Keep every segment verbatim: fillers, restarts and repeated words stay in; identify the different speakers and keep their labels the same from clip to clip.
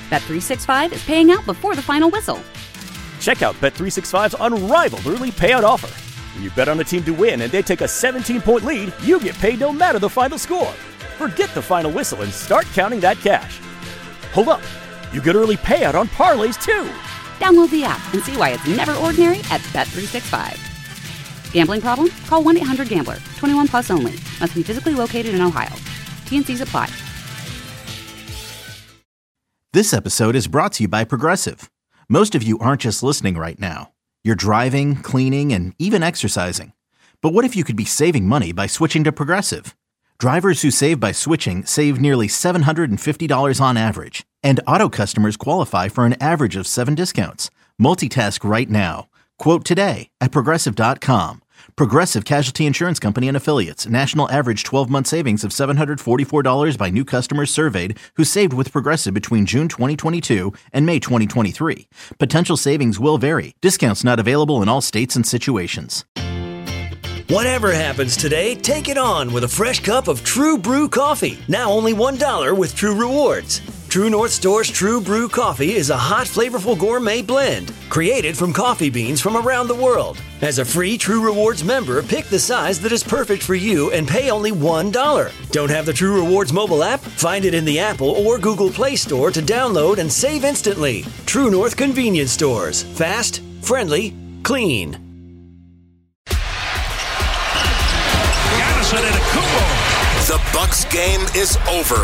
Speaker 1: Bet three sixty-five is paying out before the final whistle.
Speaker 2: Check out Bet three sixty-five's unrivaled early payout offer. When you bet on a team to win and they take a seventeen-point lead, you get paid no matter the final score. Forget the final whistle and start counting that cash. Hold up. You get early payout on parlays, too.
Speaker 1: Download the app and see why it's never ordinary at Bet three sixty-five. Gambling problem? Call one eight hundred gambler. twenty-one plus only. Must be physically located in Ohio. T and C's apply.
Speaker 3: This episode is brought to you by Progressive. Most of you aren't just listening right now. You're driving, cleaning, and even exercising. But what if you could be saving money by switching to Progressive? Drivers who save by switching save nearly seven hundred fifty dollars on average. And auto customers qualify for an average of seven discounts. Multitask right now. Quote today at Progressive dot com. Progressive Casualty Insurance Company and Affiliates. National average twelve-month savings of seven hundred forty-four dollars by new customers surveyed who saved with Progressive between June twenty twenty-two and May twenty twenty-three. Potential savings will vary. Discounts not available in all states and situations.
Speaker 4: Whatever happens today, take it on with a fresh cup of True Brew coffee. Now only one dollar with True Rewards. True North Store's True Brew coffee is a hot, flavorful gourmet blend created from coffee beans from around the world. As a free True Rewards member, pick the size that is perfect for you and pay only one dollar. Don't have the True Rewards mobile app? Find it in the Apple or Google Play Store to download and save instantly. True North Convenience Stores. Fast, friendly, clean.
Speaker 5: The Bucks game is over.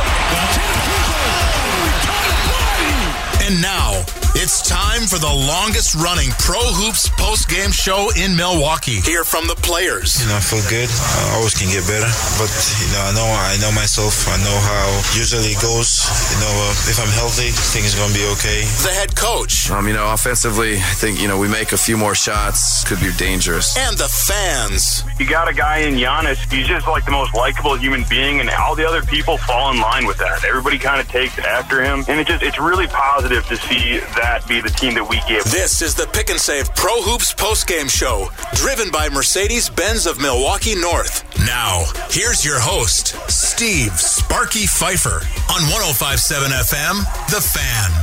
Speaker 5: And now, it's time for the longest-running Pro Hoops post-game show in Milwaukee. Hear from the players.
Speaker 6: You know, I feel good. I always can get better. But, you know, I know I know myself. I know how usually it goes. You know, uh, if I'm healthy, things are going to be okay.
Speaker 5: The head coach.
Speaker 7: Um, you know, offensively, I think, you know, we make a few more shots. Could be dangerous.
Speaker 5: And the fans.
Speaker 8: You got a guy in Giannis. He's just like the most likable human being, and all the other people fall in line with that. Everybody kind of takes after him, and it just it's really positive to see that be the team that we give.
Speaker 5: This is the Pick and Save Pro Hoops postgame show, driven by Mercedes-Benz of Milwaukee North. Now, here's your host, Steve Sparky Pfeiffer, on one oh five point seven F M, The Fan.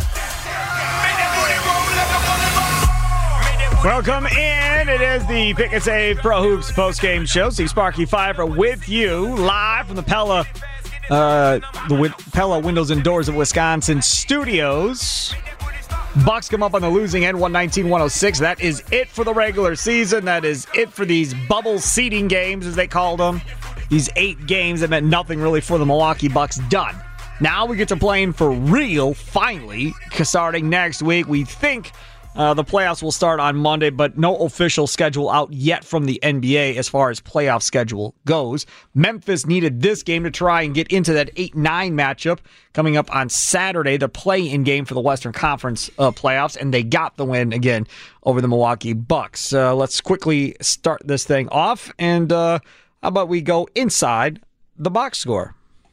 Speaker 9: Welcome in. It is the Pick and Save Pro Hoops postgame show. Steve Sparky Pfeiffer with you live from the Pella, uh, the Pella Windows and Doors of Wisconsin studios. Bucks come up on the losing end, one nineteen one oh six. That is it for the regular season. That is it for these bubble seeding games, as they called them. These eight games that meant nothing really for the Milwaukee Bucks. Done. Now we get to playing for real, finally, starting next week. We think uh, the playoffs will start on Monday, but no official schedule out yet from the N B A as far as playoff schedule goes. Memphis needed this game to try and get into that eight nine matchup coming up on Saturday, the play-in game for the Western Conference uh, playoffs, and they got the win again over the Milwaukee Bucks. Uh, let's quickly start this thing off, and uh, how about we go inside the box score?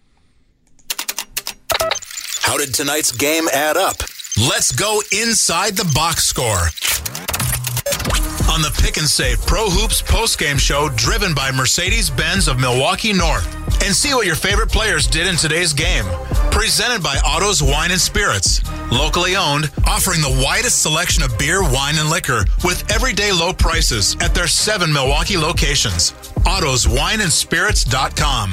Speaker 5: How did tonight's game add up? Let's go inside the box score. On the Pick and Save Pro Hoops postgame show, driven by Mercedes-Benz of Milwaukee North. And see what your favorite players did in today's game. Presented by Otto's Wine and Spirits. Locally owned, offering the widest selection of beer, wine, and liquor with everyday low prices at their seven Milwaukee locations. Otto's Wine and Spirits dot com.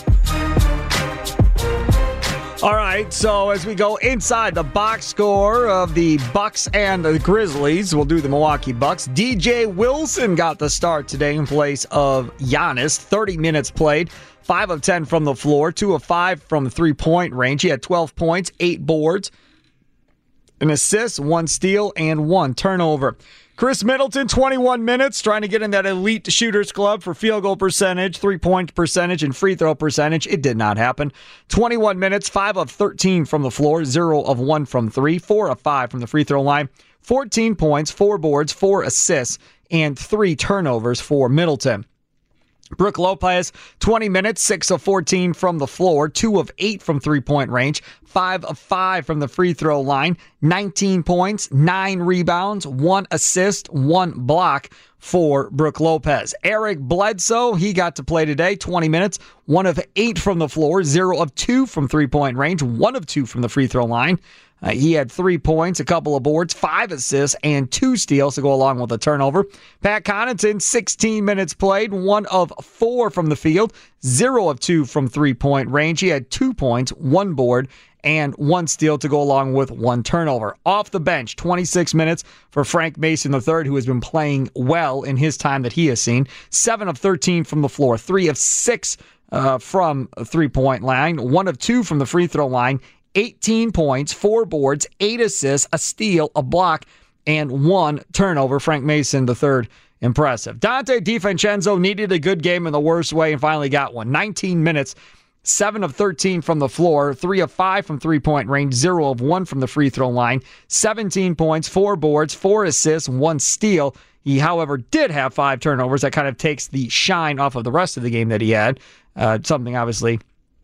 Speaker 9: All right, so as we go inside the box score of the Bucks and the Grizzlies, we'll do the Milwaukee Bucks. D J Wilson got the start today in place of Giannis. thirty minutes played, five of ten from the floor, two of five from the three-point range. He had twelve points, eight boards, an assist, one steal, and one turnover. Chris Middleton, twenty-one minutes, trying to get in that elite shooters club for field goal percentage, three-point percentage, and free throw percentage. It did not happen. twenty-one minutes, five of thirteen from the floor, zero of one from three, four of five from the free throw line, fourteen points, four boards, four assists, and three turnovers for Middleton. Brook Lopez, twenty minutes, six of fourteen from the floor, two of eight from three-point range, five of five from the free throw line, nineteen points, nine rebounds, one assist, one block for Brook Lopez. Eric Bledsoe, he got to play today, twenty minutes, one of eight from the floor, zero of two from three-point range, one of two from the free throw line. Uh, he had three points, a couple of boards, five assists, and two steals to go along with a turnover. Pat Connaughton, sixteen minutes played, one of four from the field, zero of two from three-point range. He had two points, one board, and one steal to go along with one turnover. Off the bench, twenty-six minutes for Frank Mason the third, who has been playing well in his time that he has seen. seven of thirteen from the floor, three of six uh, from three-point line, one of two from the free throw line, eighteen points, four boards, eight assists, a steal, a block, and one turnover. Frank Mason the third, impressive. Dante DiVincenzo needed a good game in the worst way and finally got one. nineteen minutes, seven of thirteen from the floor, three of five from three-point range, zero of one from the free throw line, seventeen points, four boards, four assists, one steal. He, however, did have five turnovers. That kind of takes the shine off of the rest of the game that he had. Uh, something, obviously,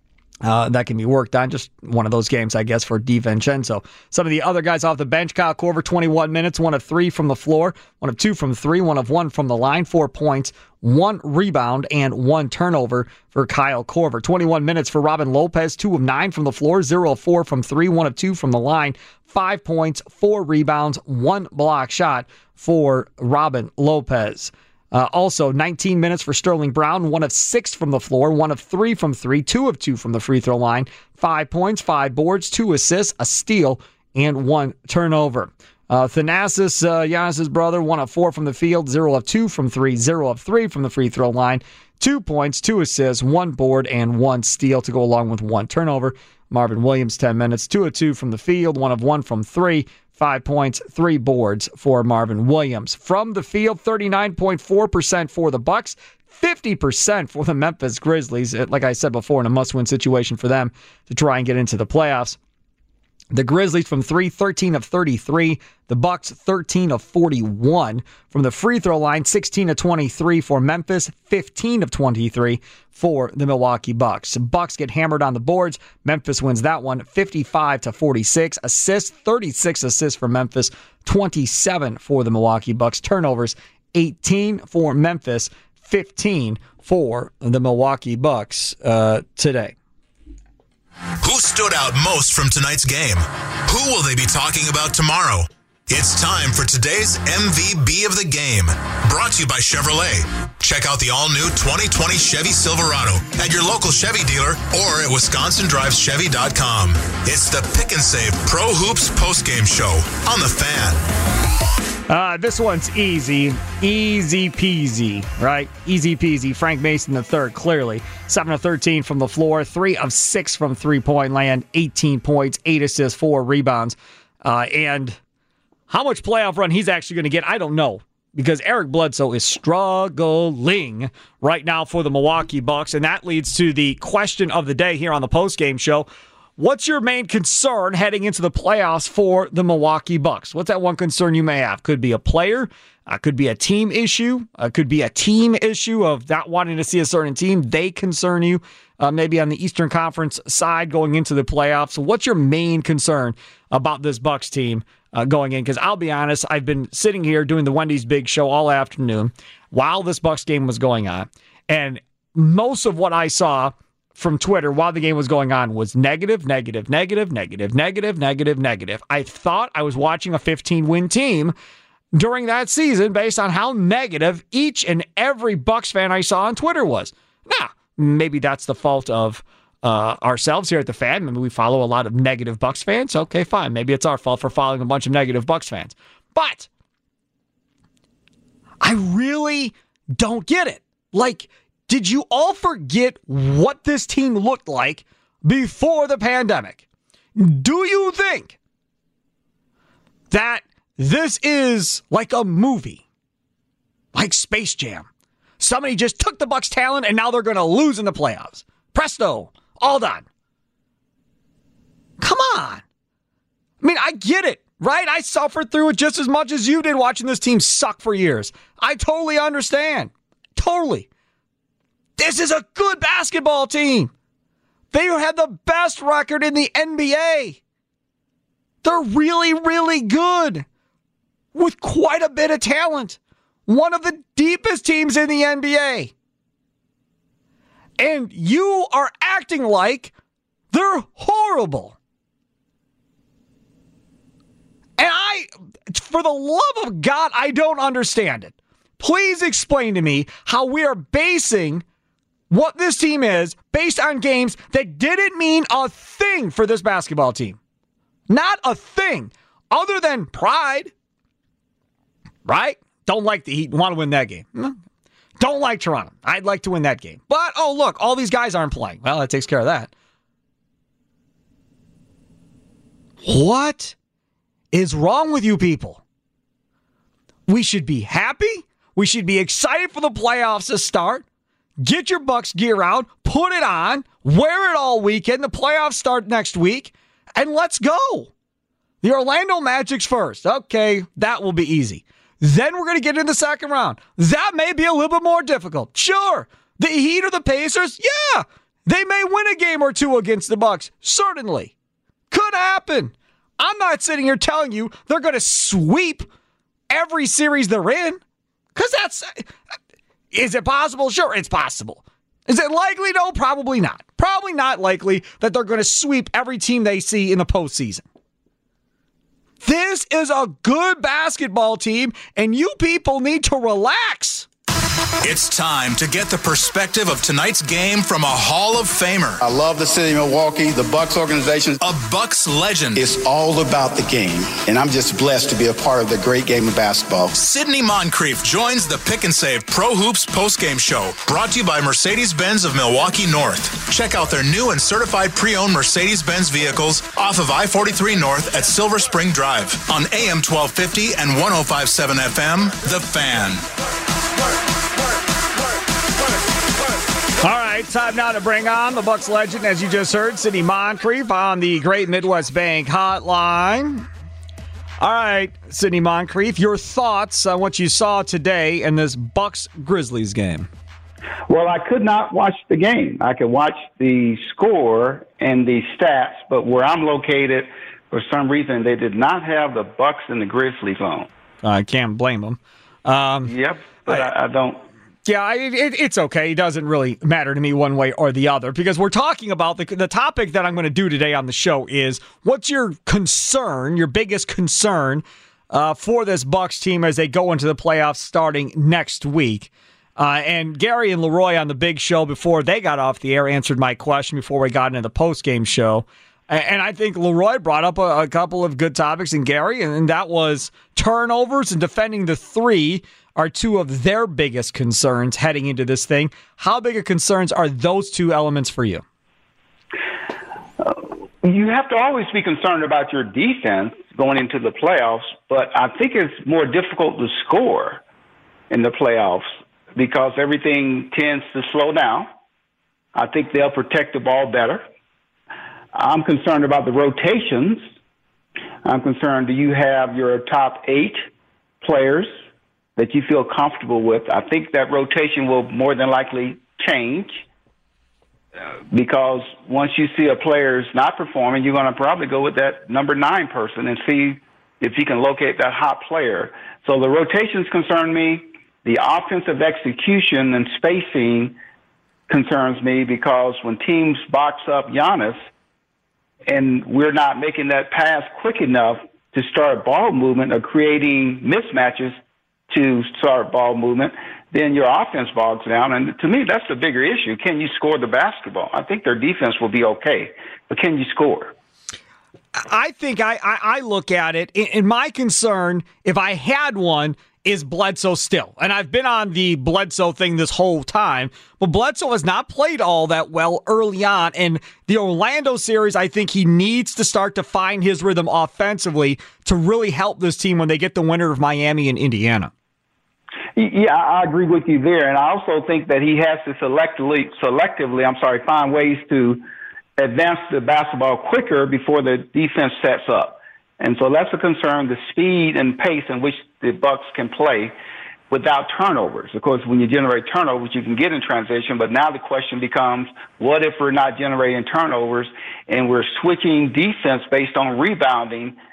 Speaker 9: Uh, that can be worked on. Just one of those games, I guess, for DiVincenzo. Some of the other guys off the bench, Kyle Korver, twenty-one minutes, one of three from the floor, one of two from three, one of one from the line, four points, one rebound, and one turnover for Kyle Korver. twenty-one minutes for Robin Lopez, two of nine from the floor, zero of four from three, one of two from the line, five points, four rebounds, one block shot for Robin Lopez. Uh, also, nineteen minutes for Sterling Brown, one of six from the floor, one of three from three, two of two from the free throw line, five points, five boards, two assists, a steal, and one turnover. Uh, Thanasis, uh, Giannis' brother, one of four from the field, zero of two from three, zero of three from the free throw line, two points, two assists, one board, and one steal to go along with one turnover. Marvin Williams, ten minutes, two of two from the field, one of one from three, five points, three boards for Marvin Williams. From the field, thirty-nine point four percent for the Bucks, fifty percent for the Memphis Grizzlies. Like I said before, in a must-win situation for them to try and get into the playoffs. The Grizzlies from three, thirteen of thirty-three. The Bucks, thirteen of forty-one. From the free throw line, sixteen of twenty-three for Memphis, fifteen of twenty-three for the Milwaukee Bucks. Bucks get hammered on the boards. Memphis wins that one, fifty-five to forty-six. Assists, thirty-six assists for Memphis, twenty-seven for the Milwaukee Bucks. Turnovers, eighteen for Memphis, fifteen for the Milwaukee Bucks uh, today.
Speaker 5: Who stood out most from tonight's game? Who will they be talking about tomorrow? It's time for today's M V P of the game. Brought to you by Chevrolet. Check out the all-new twenty twenty Chevy Silverado at your local Chevy dealer or at wisconsin drives chevy dot com. It's the Pick and Save Pro Hoops postgame show on The Fan.
Speaker 9: Uh, this one's easy. Easy peasy, right? Easy peasy. Frank Mason the third, clearly. seven of thirteen from the floor, three of six from three-point land, eighteen points, eight assists, four rebounds. Uh, and how much playoff run he's actually going to get, I don't know. Because Eric Bledsoe is struggling right now for the Milwaukee Bucks. And that leads to the question of the day here on the postgame show. What's your main concern heading into the playoffs for the Milwaukee Bucks? What's that one concern you may have? Could be a player, uh, could be a team issue, uh, could be a team issue of not wanting to see a certain team. They concern you, uh, maybe on the Eastern Conference side going into the playoffs. So what's your main concern about this Bucks team uh, going in? Because I'll be honest, I've been sitting here doing the Wendy's Big Show all afternoon while this Bucks game was going on, and most of what I saw from Twitter while the game was going on was negative, negative, negative, negative, negative, negative, negative. I thought I was watching a fifteen-win team during that season based on how negative each and every Bucks fan I saw on Twitter was. Now, maybe that's the fault of uh, ourselves here at the Fan. Maybe we follow a lot of negative Bucks fans. Okay, fine. Maybe it's our fault for following a bunch of negative Bucks fans. But I really don't get it. Like, did you all forget what this team looked like before the pandemic? Do you think that this is like a movie, like Space Jam? Somebody just took the Bucks' talent and now they're going to lose in the playoffs. Presto, all done. Come on. I mean, I get it, right? I suffered through it just as much as you did watching this team suck for years. I totally understand. Totally. This is a good basketball team. They had the best record in the N B A. They're really, really good with quite a bit of talent. One of the deepest teams in the N B A. And you are acting like they're horrible. And I, for the love of God, I don't understand it. Please explain to me how we are basing what this team is based on games that didn't mean a thing for this basketball team. Not a thing other than pride. Right? Don't like the Heat. Want to win that game. Don't like Toronto. I'd like to win that game. But, oh, look, all these guys aren't playing. Well, that takes care of that. What is wrong with you people? We should be happy. We should be excited for the playoffs to start. Get your Bucks gear out. Put it on. Wear it all weekend. The playoffs start next week. And let's go. The Orlando Magic's first. Okay, that will be easy. Then we're going to get in the second round. That may be a little bit more difficult. Sure. The Heat or the Pacers? Yeah. They may win a game or two against the Bucks. Certainly. Could happen. I'm not sitting here telling you they're going to sweep every series they're in. Because that's... Is it possible? Sure, it's possible. Is it likely? No, probably not. Probably not likely that they're going to sweep every team they see in the postseason. This is a good basketball team, and you people need to relax.
Speaker 5: It's time to get the perspective of tonight's game from a Hall of Famer.
Speaker 10: I love the city of Milwaukee, the Bucks organization.
Speaker 5: A Bucks legend.
Speaker 10: It's all about the game, and I'm just blessed to be a part of the great game of basketball.
Speaker 5: Sidney Moncrief joins the Pick and Save Pro Hoops postgame show, brought to you by Mercedes-Benz of Milwaukee North. Check out their new and certified pre-owned Mercedes-Benz vehicles off of I forty-three North at Silver Spring Drive on A M twelve fifty and one oh five point seven F M, The Fan.
Speaker 9: All right, time now to bring on the Bucks legend, as you just heard, Sidney Moncrief on the Great Midwest Bank Hotline. All right, Sidney Moncrief, your thoughts on what you saw today in this Bucks-Grizzlies game?
Speaker 11: Well, I could not watch the game. I could watch the score and the stats, but where I'm located, for some reason, they did not have the Bucks and the Grizzlies on.
Speaker 9: I can't blame them. Um,
Speaker 11: yep, but I, I don't...
Speaker 9: Yeah, it, it, it's okay. It doesn't really matter to me one way or the other, because we're talking about the, the topic that I'm going to do today on the show is, what's your concern, your biggest concern uh, for this Bucks team as they go into the playoffs starting next week? Uh, and Gary and Leroy on the big show before they got off the air answered my question before we got into the post-game show. And, and I think Leroy brought up a, a couple of good topics in Gary, and, and that was turnovers and defending the three are two of their biggest concerns heading into this thing. How big of concerns are those two elements for you?
Speaker 11: Uh, you have to always be concerned about your defense going into the playoffs, but I think it's more difficult to score in the playoffs because everything tends to slow down. I think they'll protect the ball better. I'm concerned about the rotations. I'm concerned, do you have your top eight players that you feel comfortable with? I think that rotation will more than likely change uh, because once you see a player's not performing, you're going to probably go with that number nine person and see if you can locate that hot player. So the rotations concern me. The offensive execution and spacing concerns me because when teams box up Giannis and we're not making that pass quick enough to start ball movement or creating mismatches to start ball movement, then your offense bogs down. And to me, that's the bigger issue. Can you score the basketball? I think their defense will be okay, but can you score?
Speaker 9: I think I, I, I look at it, and my concern, if I had one, is Bledsoe still. And I've been on the Bledsoe thing this whole time, but Bledsoe has not played all that well early on. And the Orlando series, I think he needs to start to find his rhythm offensively to really help this team when they get the winner of Miami and Indiana.
Speaker 11: Yeah, I agree with you there. And I also think that he has to selectively, selectively, I'm sorry, find ways to advance the basketball quicker before the defense sets up. And so that's a concern, the speed and pace in which the Bucks can play without turnovers. Of course, when you generate turnovers, you can get in transition, but now the question becomes, what if we're not generating turnovers and we're switching defense based on rebounding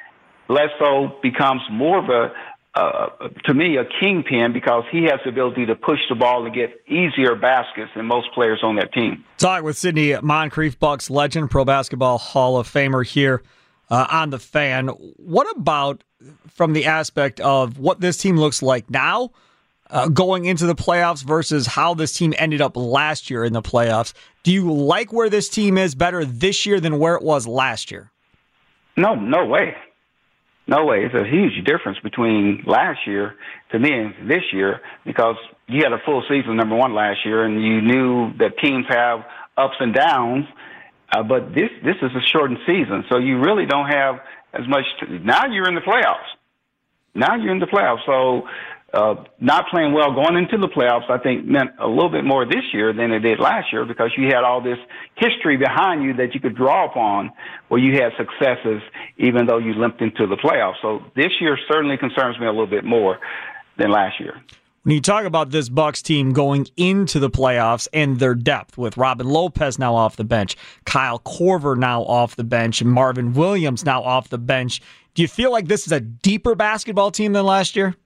Speaker 11: Bledsoe becomes more of a, uh, to me, a kingpin because he has the ability to push the ball and get easier baskets than most players on that team.
Speaker 9: Talk with Sidney Moncrief, Bucks legend, Pro Basketball Hall of Famer here uh, on The Fan. What about from the aspect of what this team looks like now uh, going into the playoffs versus how this team ended up last year in the playoffs? Do you like where this team is better this year than where it was last year?
Speaker 11: No, no way. No way. It's a huge difference between last year to me and this year because you had a full season, number one, last year, and you knew that teams have ups and downs, uh, but this this is a shortened season, so you really don't have as much. To, now you're in the playoffs. Now you're in the playoffs, so uh, not playing well going into the playoffs, I think, meant a little bit more this year than it did last year because you had all this history behind you that you could draw upon where you had successes even though you limped into the playoffs. So this year certainly concerns me a little bit more than last year.
Speaker 9: When you talk about this Bucks team going into the playoffs and their depth with Robin Lopez now off the bench, Kyle Korver now off the bench, and Marvin Williams now off the bench, do you feel like this is a deeper basketball team than last year?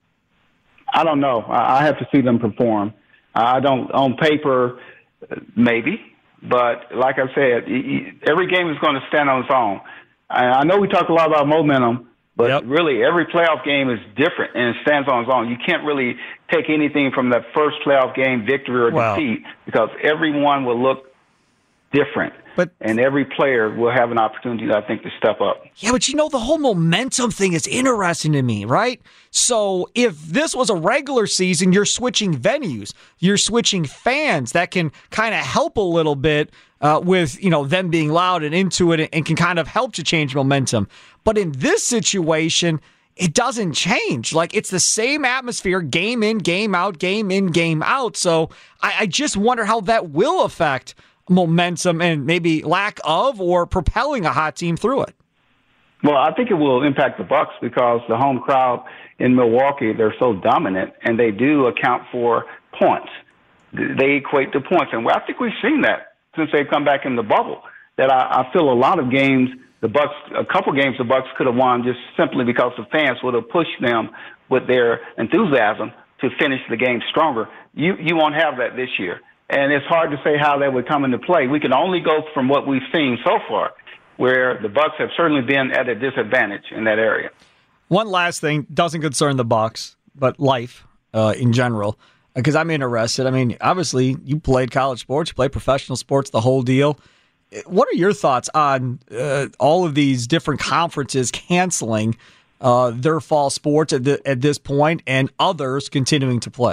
Speaker 11: I don't know. I have to see them perform. I don't, on paper, maybe. But like I said, every game is going to stand on its own. I know we talk a lot about momentum, but yep. really every playoff game is different and it stands on its own. You can't really take anything from that first playoff game victory or
Speaker 9: wow.
Speaker 11: defeat because everyone will look different. But, and every player will have an opportunity, I think, to step up.
Speaker 9: Yeah, but you know, the whole momentum thing is interesting to me, right? So if this was a regular season, you're switching venues, you're switching fans. That can kind of help a little bit uh, with, you know, them being loud and into it and can kind of help to change momentum. But in this situation, it doesn't change. Like, it's the same atmosphere, game in, game out, game in, game out. So I, I just wonder how that will affect momentum and maybe lack of or propelling a hot team through it.
Speaker 11: Well, I think it will impact the Bucks because the home crowd in Milwaukee, they're so dominant and they do account for points. They equate to points. And I think we've seen that since they've come back in the bubble, that I, I feel a lot of games, the Bucks, a couple games the Bucks could have won just simply because the fans would have pushed them with their enthusiasm to finish the game stronger. You, you won't have that this year. And it's hard to say how that would come into play. We can only go from what we've seen so far, where the Bucks have certainly been at a disadvantage in that area.
Speaker 9: One last thing, doesn't concern the Bucks, but life uh, in general, because I'm interested. I mean, obviously, you played college sports, you played professional sports, the whole deal. What are your thoughts on uh, all of these different conferences canceling uh, their fall sports at, the, at this point and others continuing to play?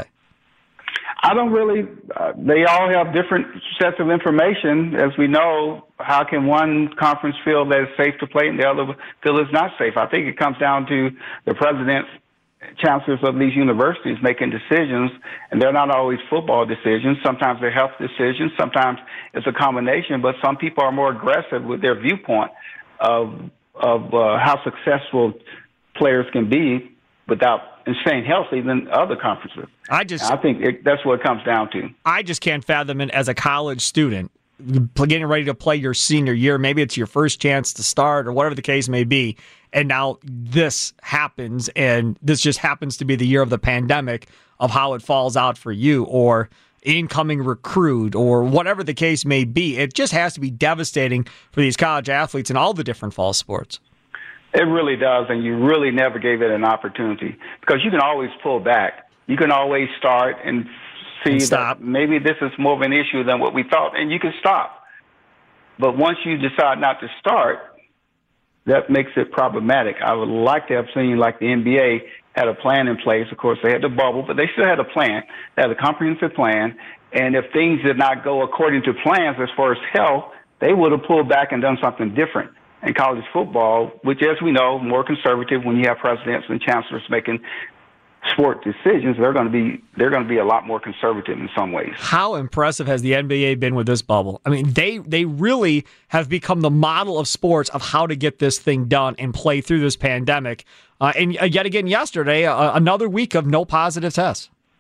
Speaker 11: I don't really, uh, they all have different sets of information. As we know, how can one conference feel that it's safe to play and the other feel it's not safe? I think it comes down to the presidents, chancellors of these universities making decisions, and they're not always football decisions. Sometimes they're health decisions. Sometimes it's a combination, but some people are more aggressive with their viewpoint of, of uh, how successful players can be without and staying healthy than other conferences.
Speaker 9: I just,
Speaker 11: I think it, that's what it comes down to.
Speaker 9: I just can't fathom it as a college student getting ready to play your senior year. Maybe it's your first chance to start or whatever the case may be. And now this happens, and this just happens to be the year of the pandemic of how it falls out for you or incoming recruit or whatever the case may be. It just has to be devastating for these college athletes in all the different fall sports.
Speaker 11: It really does, and you really never gave it an opportunity because you can always pull back. You can always start and see
Speaker 9: and
Speaker 11: that maybe this is more of an issue than what we thought, and you can stop. But once you decide not to start, that makes it problematic. I would like to have seen, like the N B A had a plan in place. Of course, they had the bubble, but they still had a plan. They had a comprehensive plan, and if things did not go according to plans as far as health, they would have pulled back and done something different. In college football, which, as we know, more conservative when you have presidents and chancellors making sport decisions, they're going to be they're going to be a lot more conservative in some ways.
Speaker 9: How impressive has the N B A been with this bubble? I mean, they they really have become the model of sports of how to get this thing done and play through this pandemic. Uh, and yet again, yesterday, uh, another week of no positive tests.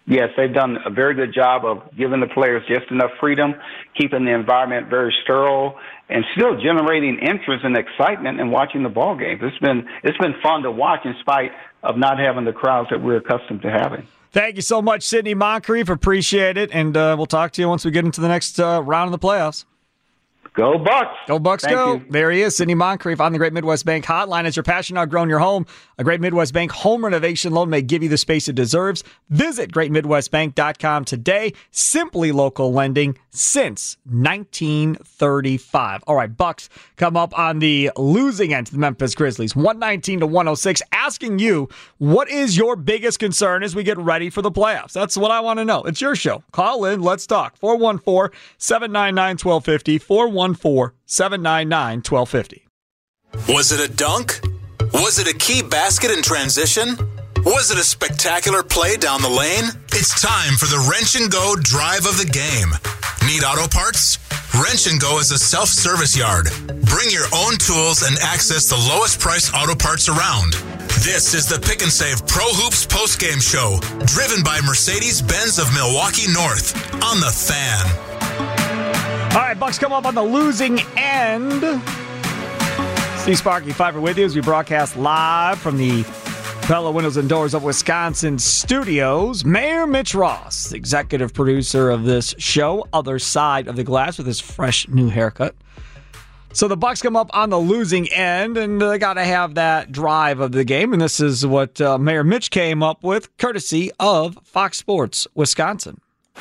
Speaker 11: Yes, they've done a very good job of giving the players just enough freedom, keeping the environment very sterile, and still generating interest and excitement in watching the ball games. It's been it's been fun to watch in spite of not having the crowds that we're accustomed to having.
Speaker 9: Thank you so much, Sidney Moncrief. Appreciate it, and uh, we'll talk to you once we get into the next uh, round of the playoffs.
Speaker 11: Go Bucks.
Speaker 9: Go Bucks,
Speaker 11: Thank
Speaker 9: go.
Speaker 11: you.
Speaker 9: There he is, Sidney Moncrief on the Great Midwest Bank Hotline. As your passion outgrown your home, a Great Midwest Bank home renovation loan may give you the space it deserves. Visit great midwest bank dot com today. Simply local lending since nineteen thirty-five. All right, Bucks come up on the losing end to the Memphis Grizzlies, one nineteen to one oh six. Asking you, what is your biggest concern as we get ready for the playoffs? That's what I want to know. It's your show. Call in. Let's talk. four one four, seven nine nine, one two five zero. four one four, seven nine nine, one two five zero.
Speaker 5: Was it a dunk? Was it a key basket in transition? Was it a spectacular play down the lane? It's time for the Wrench and Go drive of the game. Need auto parts? Wrench and Go is a self-service yard. Bring your own tools and access the lowest priced auto parts around. This is the Pick and Save Pro Hoops postgame show, driven by Mercedes-Benz of Milwaukee North on The Fan.
Speaker 9: All right, Bucks come up on the losing end. Steve Sparky Pfeiffer with you as we broadcast live from the Pella Windows and Doors of Wisconsin studios. Mayor Mitch Ross, executive producer of this show, other side of the glass with his fresh new haircut. So the Bucks come up on the losing end, and they got to have that drive of the game, and this is what uh, Mayor Mitch came up with, courtesy of Fox Sports Wisconsin.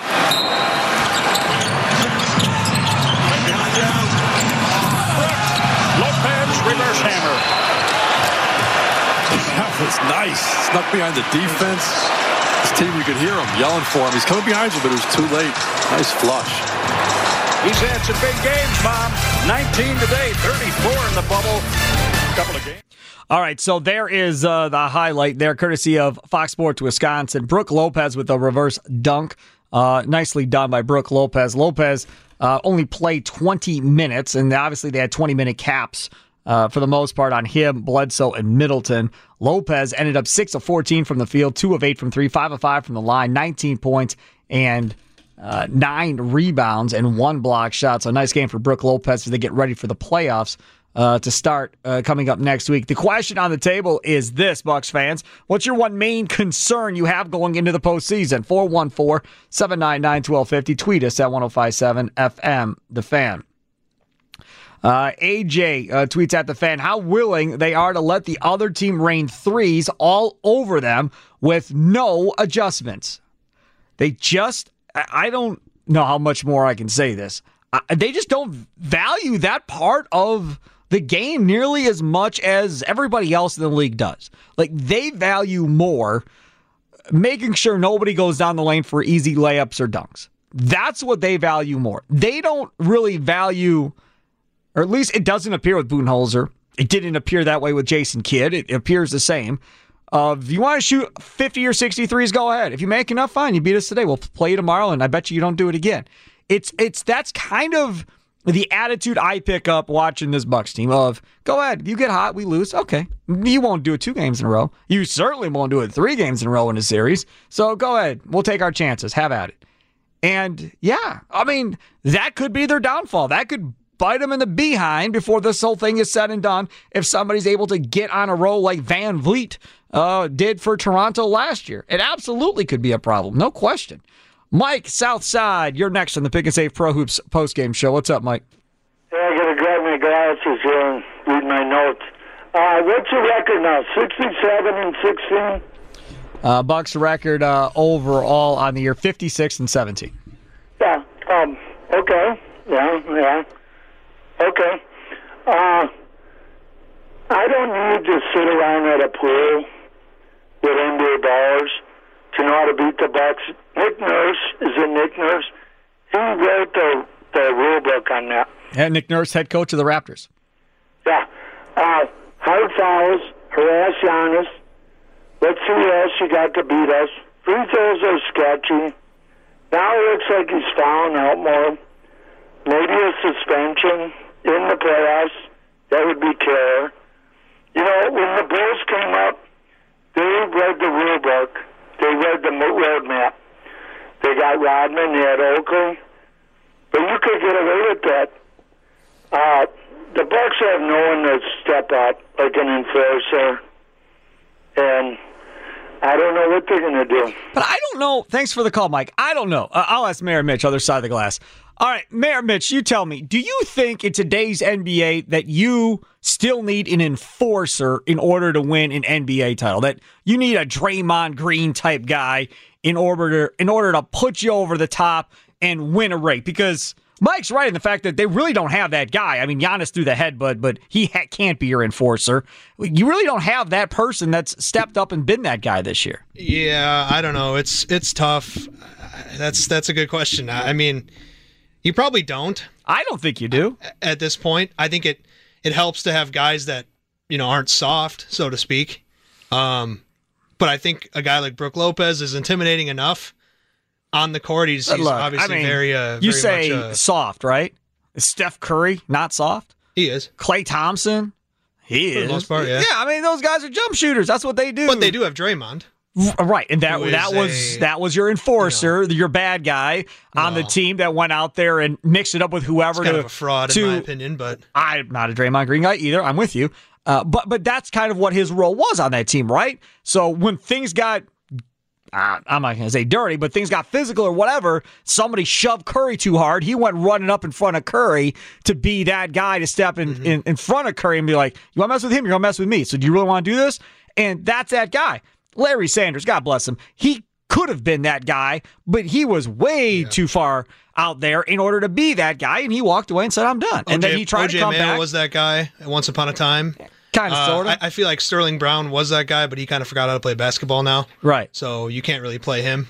Speaker 12: Reverse hammer. That was nice. Snuck behind the defense. His team, you could hear him yelling for him. He's coming behind you, but it was too late. Nice flush.
Speaker 13: He's had some big games, Mom. nineteen today, thirty-four in the bubble. Couple of games.
Speaker 9: All right, so there is uh, the highlight there, courtesy of Fox Sports Wisconsin. Brooke Lopez with a reverse dunk. Uh, nicely done by Brooke Lopez. Lopez uh, only played twenty minutes, and obviously they had twenty-minute caps Uh, for the most part on him, Bledsoe, and Middleton. Lopez ended up six of fourteen from the field, two of eight from three, five of five from the line, nineteen points, and uh, nine rebounds and one block shot. So a nice game for Brooke Lopez as they get ready for the playoffs uh, to start uh, coming up next week. The question on the table is this, Bucks fans. What's your one main concern you have going into the postseason? four one four, seven nine nine, one two five zero. Tweet us at one oh five seven F M, The Fan. Uh, A J uh, tweets at The Fan how willing they are to let the other team rain threes all over them with no adjustments. They just, I don't know how much more I can say this. Uh, they just don't value that part of the game nearly as much as everybody else in the league does. Like, they value more making sure nobody goes down the lane for easy layups or dunks. That's what they value more. They don't really value... Or at least it doesn't appear with Budenholzer. It didn't appear that way with Jason Kidd. It appears the same. Uh, if you want to shoot fifty or sixty threes, go ahead. If you make enough, fine. You beat us today. We'll play you tomorrow, and I bet you you don't do it again. It's it's that's kind of the attitude I pick up watching this Bucks team of, go ahead. If you get hot, we lose. Okay. You won't do it two games in a row. You certainly won't do it three games in a row in a series. So go ahead. We'll take our chances. Have at it. And, yeah, I mean, that could be their downfall. That could bite them in the behind before this whole thing is said and done if somebody's able to get on a roll like Van Vliet uh, did for Toronto last year. It absolutely could be a problem, no question. Mike, Southside, you're next on the Pick and Save Pro Hoops postgame show. What's up, Mike?
Speaker 14: Yeah, I got to grab my glasses here and read my notes. Uh, what's your record now, sixty-seven and sixteen?
Speaker 9: Uh, Bucks record uh, overall on the year, fifty-six and seventeen.
Speaker 14: Yeah, um, okay, yeah, yeah. Okay. Uh, I don't need to sit around at a pool with N B A ballers to know how to beat the Bucks. Nick Nurse, is it Nick Nurse? He wrote the, the rule book on that.
Speaker 9: Yeah, Nick Nurse, head coach of the Raptors.
Speaker 14: Yeah. Uh, hard fouls, harass Giannis. Let's see what else you got to beat us. Free throws are sketchy. Now it looks like he's fouling out more. Maybe a suspension in the playoffs. That would be killer. You know, when the Bulls came up, they read the rule book. They read the roadmap. got Rodman, you had Oakley, but you could get away with that. Uh, the Bucks have no one to step up like an enforcer, and I don't know what they're going to do.
Speaker 9: But I don't know. Thanks for the call, Mike. I don't know. Uh, I'll ask Mayor Mitch, other side of the glass. All right, Mayor Mitch, you tell me, do you think in today's N B A that you still need an enforcer in order to win an N B A title? That you need a Draymond Green type guy in order to, in order to put you over the top and win a race? Because Mike's right in the fact that they really don't have that guy. I mean, Giannis threw the headbutt, but he ha- can't be your enforcer. You really don't have that person that's stepped up and been that guy this year.
Speaker 15: Yeah, I don't know. It's it's tough. That's that's a good question. I mean, you probably don't.
Speaker 9: I don't think you do.
Speaker 15: At this point, I think it it helps to have guys that, you know, aren't soft, so to speak. Um, but I think a guy like Brook Lopez is intimidating enough. On the court, he's, he's Look, obviously I mean, very, uh,
Speaker 9: you
Speaker 15: very
Speaker 9: say
Speaker 15: much, uh,
Speaker 9: soft, right? Is Steph Curry not soft?
Speaker 15: He is.
Speaker 9: Klay Thompson? He
Speaker 15: For
Speaker 9: is.
Speaker 15: the most part, yeah.
Speaker 9: Yeah, I mean, those guys are jump shooters. That's what they do.
Speaker 15: But they do have Draymond.
Speaker 9: Right, and that that was
Speaker 15: a,
Speaker 9: that was your enforcer, you know, your bad guy on no. the team that went out there and mixed it up with whoever.
Speaker 15: It's kind
Speaker 9: to,
Speaker 15: of a fraud,
Speaker 9: to,
Speaker 15: in my opinion, but
Speaker 9: I'm not a Draymond Green guy either. I'm with you, uh, but but that's kind of what his role was on that team, right? So when things got, uh, I'm not going to say dirty, but things got physical or whatever, somebody shoved Curry too hard. He went running up in front of Curry to be that guy to step in, mm-hmm. in, in front of Curry and be like, "You want to mess with him? You're going to mess with me. So do you really want to do this?" And that's that guy. Larry Sanders, God bless him, he could have been that guy, but he was way yeah. too far out there in order to be that guy, and he walked away and said, "I'm done." And
Speaker 15: O J,
Speaker 9: then he tried
Speaker 15: O J
Speaker 9: to come
Speaker 15: Mayo
Speaker 9: back.
Speaker 15: was that guy once upon a time.
Speaker 9: Kind of,
Speaker 15: uh,
Speaker 9: sort of.
Speaker 15: I, I feel like Sterling Brown was that guy, but he kind of forgot how to play basketball now.
Speaker 9: Right.
Speaker 15: So you can't really play him.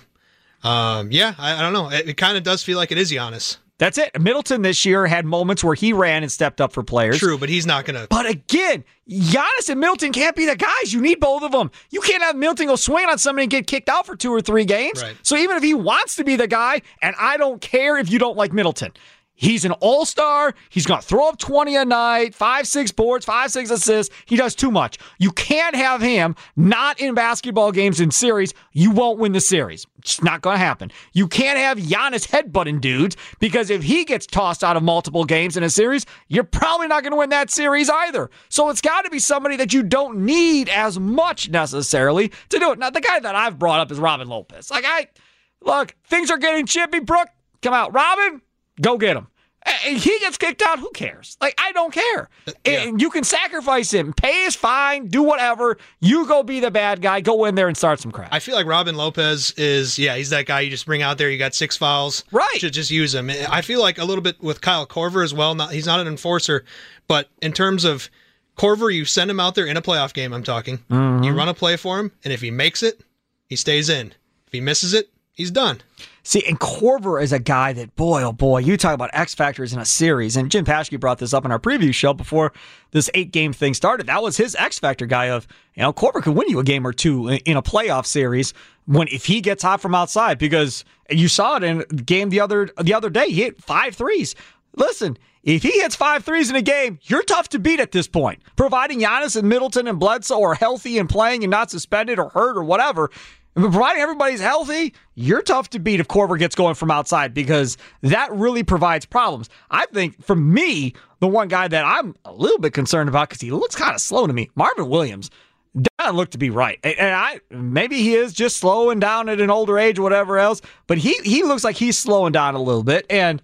Speaker 15: Um, yeah, I, I don't know. It, it kind of does feel like it is Giannis.
Speaker 9: That's it. Middleton this year had moments where he ran and stepped up for players.
Speaker 15: True, but he's not going to.
Speaker 9: But again, Giannis and Middleton can't be the guys. You need both of them. You can't have Middleton go swing on somebody and get kicked out for two or three games.
Speaker 15: Right.
Speaker 9: So even if he wants to be the guy, and I don't care if you don't like Middleton, he's an all-star. He's going to throw up twenty a night, five, six boards, five, six assists. He does too much. You can't have him not in basketball games in series. You won't win the series. It's not going to happen. You can't have Giannis headbutting dudes because if he gets tossed out of multiple games in a series, you're probably not going to win that series either. So it's got to be somebody that you don't need as much necessarily to do it. Now, the guy that I've brought up is Robin Lopez. Like, I, look, things are getting chippy. Brooke, come out. Robin, go get him. And he gets kicked out, who cares? Like, I don't care. Yeah. And you can sacrifice him, pay his fine, do whatever. You go be the bad guy, go in there and start some crap.
Speaker 15: I feel like Robin Lopez is, yeah, he's that guy you just bring out there. You got six fouls.
Speaker 9: Right.
Speaker 15: Should just use him. I feel like a little bit with Kyle Korver as well. Not, he's not an enforcer, but in terms of Korver, you send him out there in a playoff game, I'm talking.
Speaker 9: Mm-hmm.
Speaker 15: You run a play for him, and if he makes it, he stays in. If he misses it, he's done.
Speaker 9: See, and Korver is a guy that, boy, oh boy, you talk about X factors in a series. And Jim Paschke brought this up in our preview show before this eight-game thing started. That was his X factor guy of, you know, Korver could win you a game or two in a playoff series when if he gets hot from outside, because you saw it in the game the other the other day. He hit five threes. Listen, if he hits five threes in a game, you're tough to beat at this point. Providing Giannis and Middleton and Bledsoe are healthy and playing and not suspended or hurt or whatever, providing everybody's healthy, you're tough to beat if Korver gets going from outside because that really provides problems. I think, for me, the one guy that I'm a little bit concerned about because he looks kind of slow to me, Marvin Williams, doesn't look to be right. And I maybe he is just slowing down at an older age or whatever else, but he, he looks like he's slowing down a little bit. And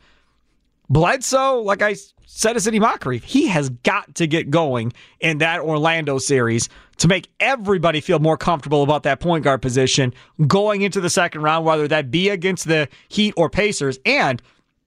Speaker 9: Bledsoe, like I said to City Mockery, he has got to get going in that Orlando series to make everybody feel more comfortable about that point guard position going into the second round, whether that be against the Heat or Pacers. And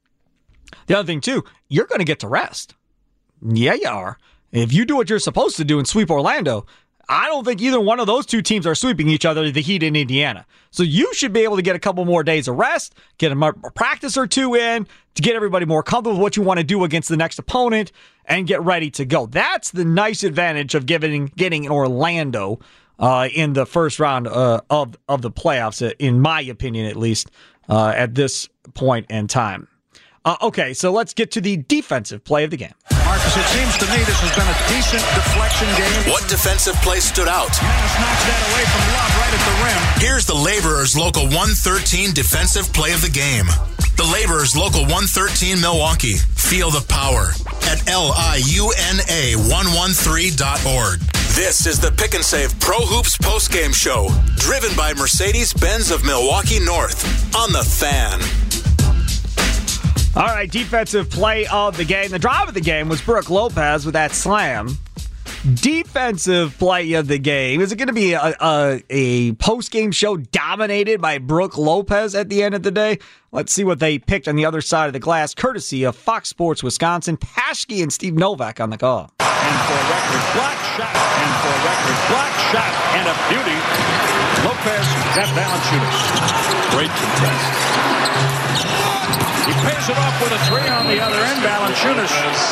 Speaker 9: the other thing, too, you're going to get to rest. Yeah, you are. If you do what you're supposed to do and sweep Orlando, I don't think either one of those two teams are sweeping each other, the Heat and Indiana. So you should be able to get a couple more days of rest, get a practice or two in to get everybody more comfortable with what you want to do against the next opponent and get ready to go. That's the nice advantage of giving, getting Orlando uh, in the first round uh, of, of the playoffs, in my opinion at least, uh, at this point in time. Uh, okay, so let's get to the defensive play of the game.
Speaker 13: Marcus. It seems to me this has been a decent deflection game.
Speaker 5: What defensive play stood out?
Speaker 13: Giannis knocks that away from Love right at the rim.
Speaker 5: Here's the Laborers Local one thirteen defensive play of the game. The Laborers Local one thirteen Milwaukee. Feel the power at L I U N A one one three dot org. This is the Pick and Save Pro Hoops postgame show, driven by Mercedes-Benz of Milwaukee North on The Fan.
Speaker 9: All right, defensive play of the game. The drive of the game was Brook Lopez with that slam. Defensive play of the game. Is it going to be a, a, a post-game show dominated by Brook Lopez at the end of the day? Let's see what they picked on the other side of the glass, courtesy of Fox Sports Wisconsin. Paschke and Steve Novak on the call.
Speaker 13: And for a record block shot. And for a record block shot. And a beauty. Lopez got Valanciunas. Great contest. He pays it off with a three on the other end. Valanciunas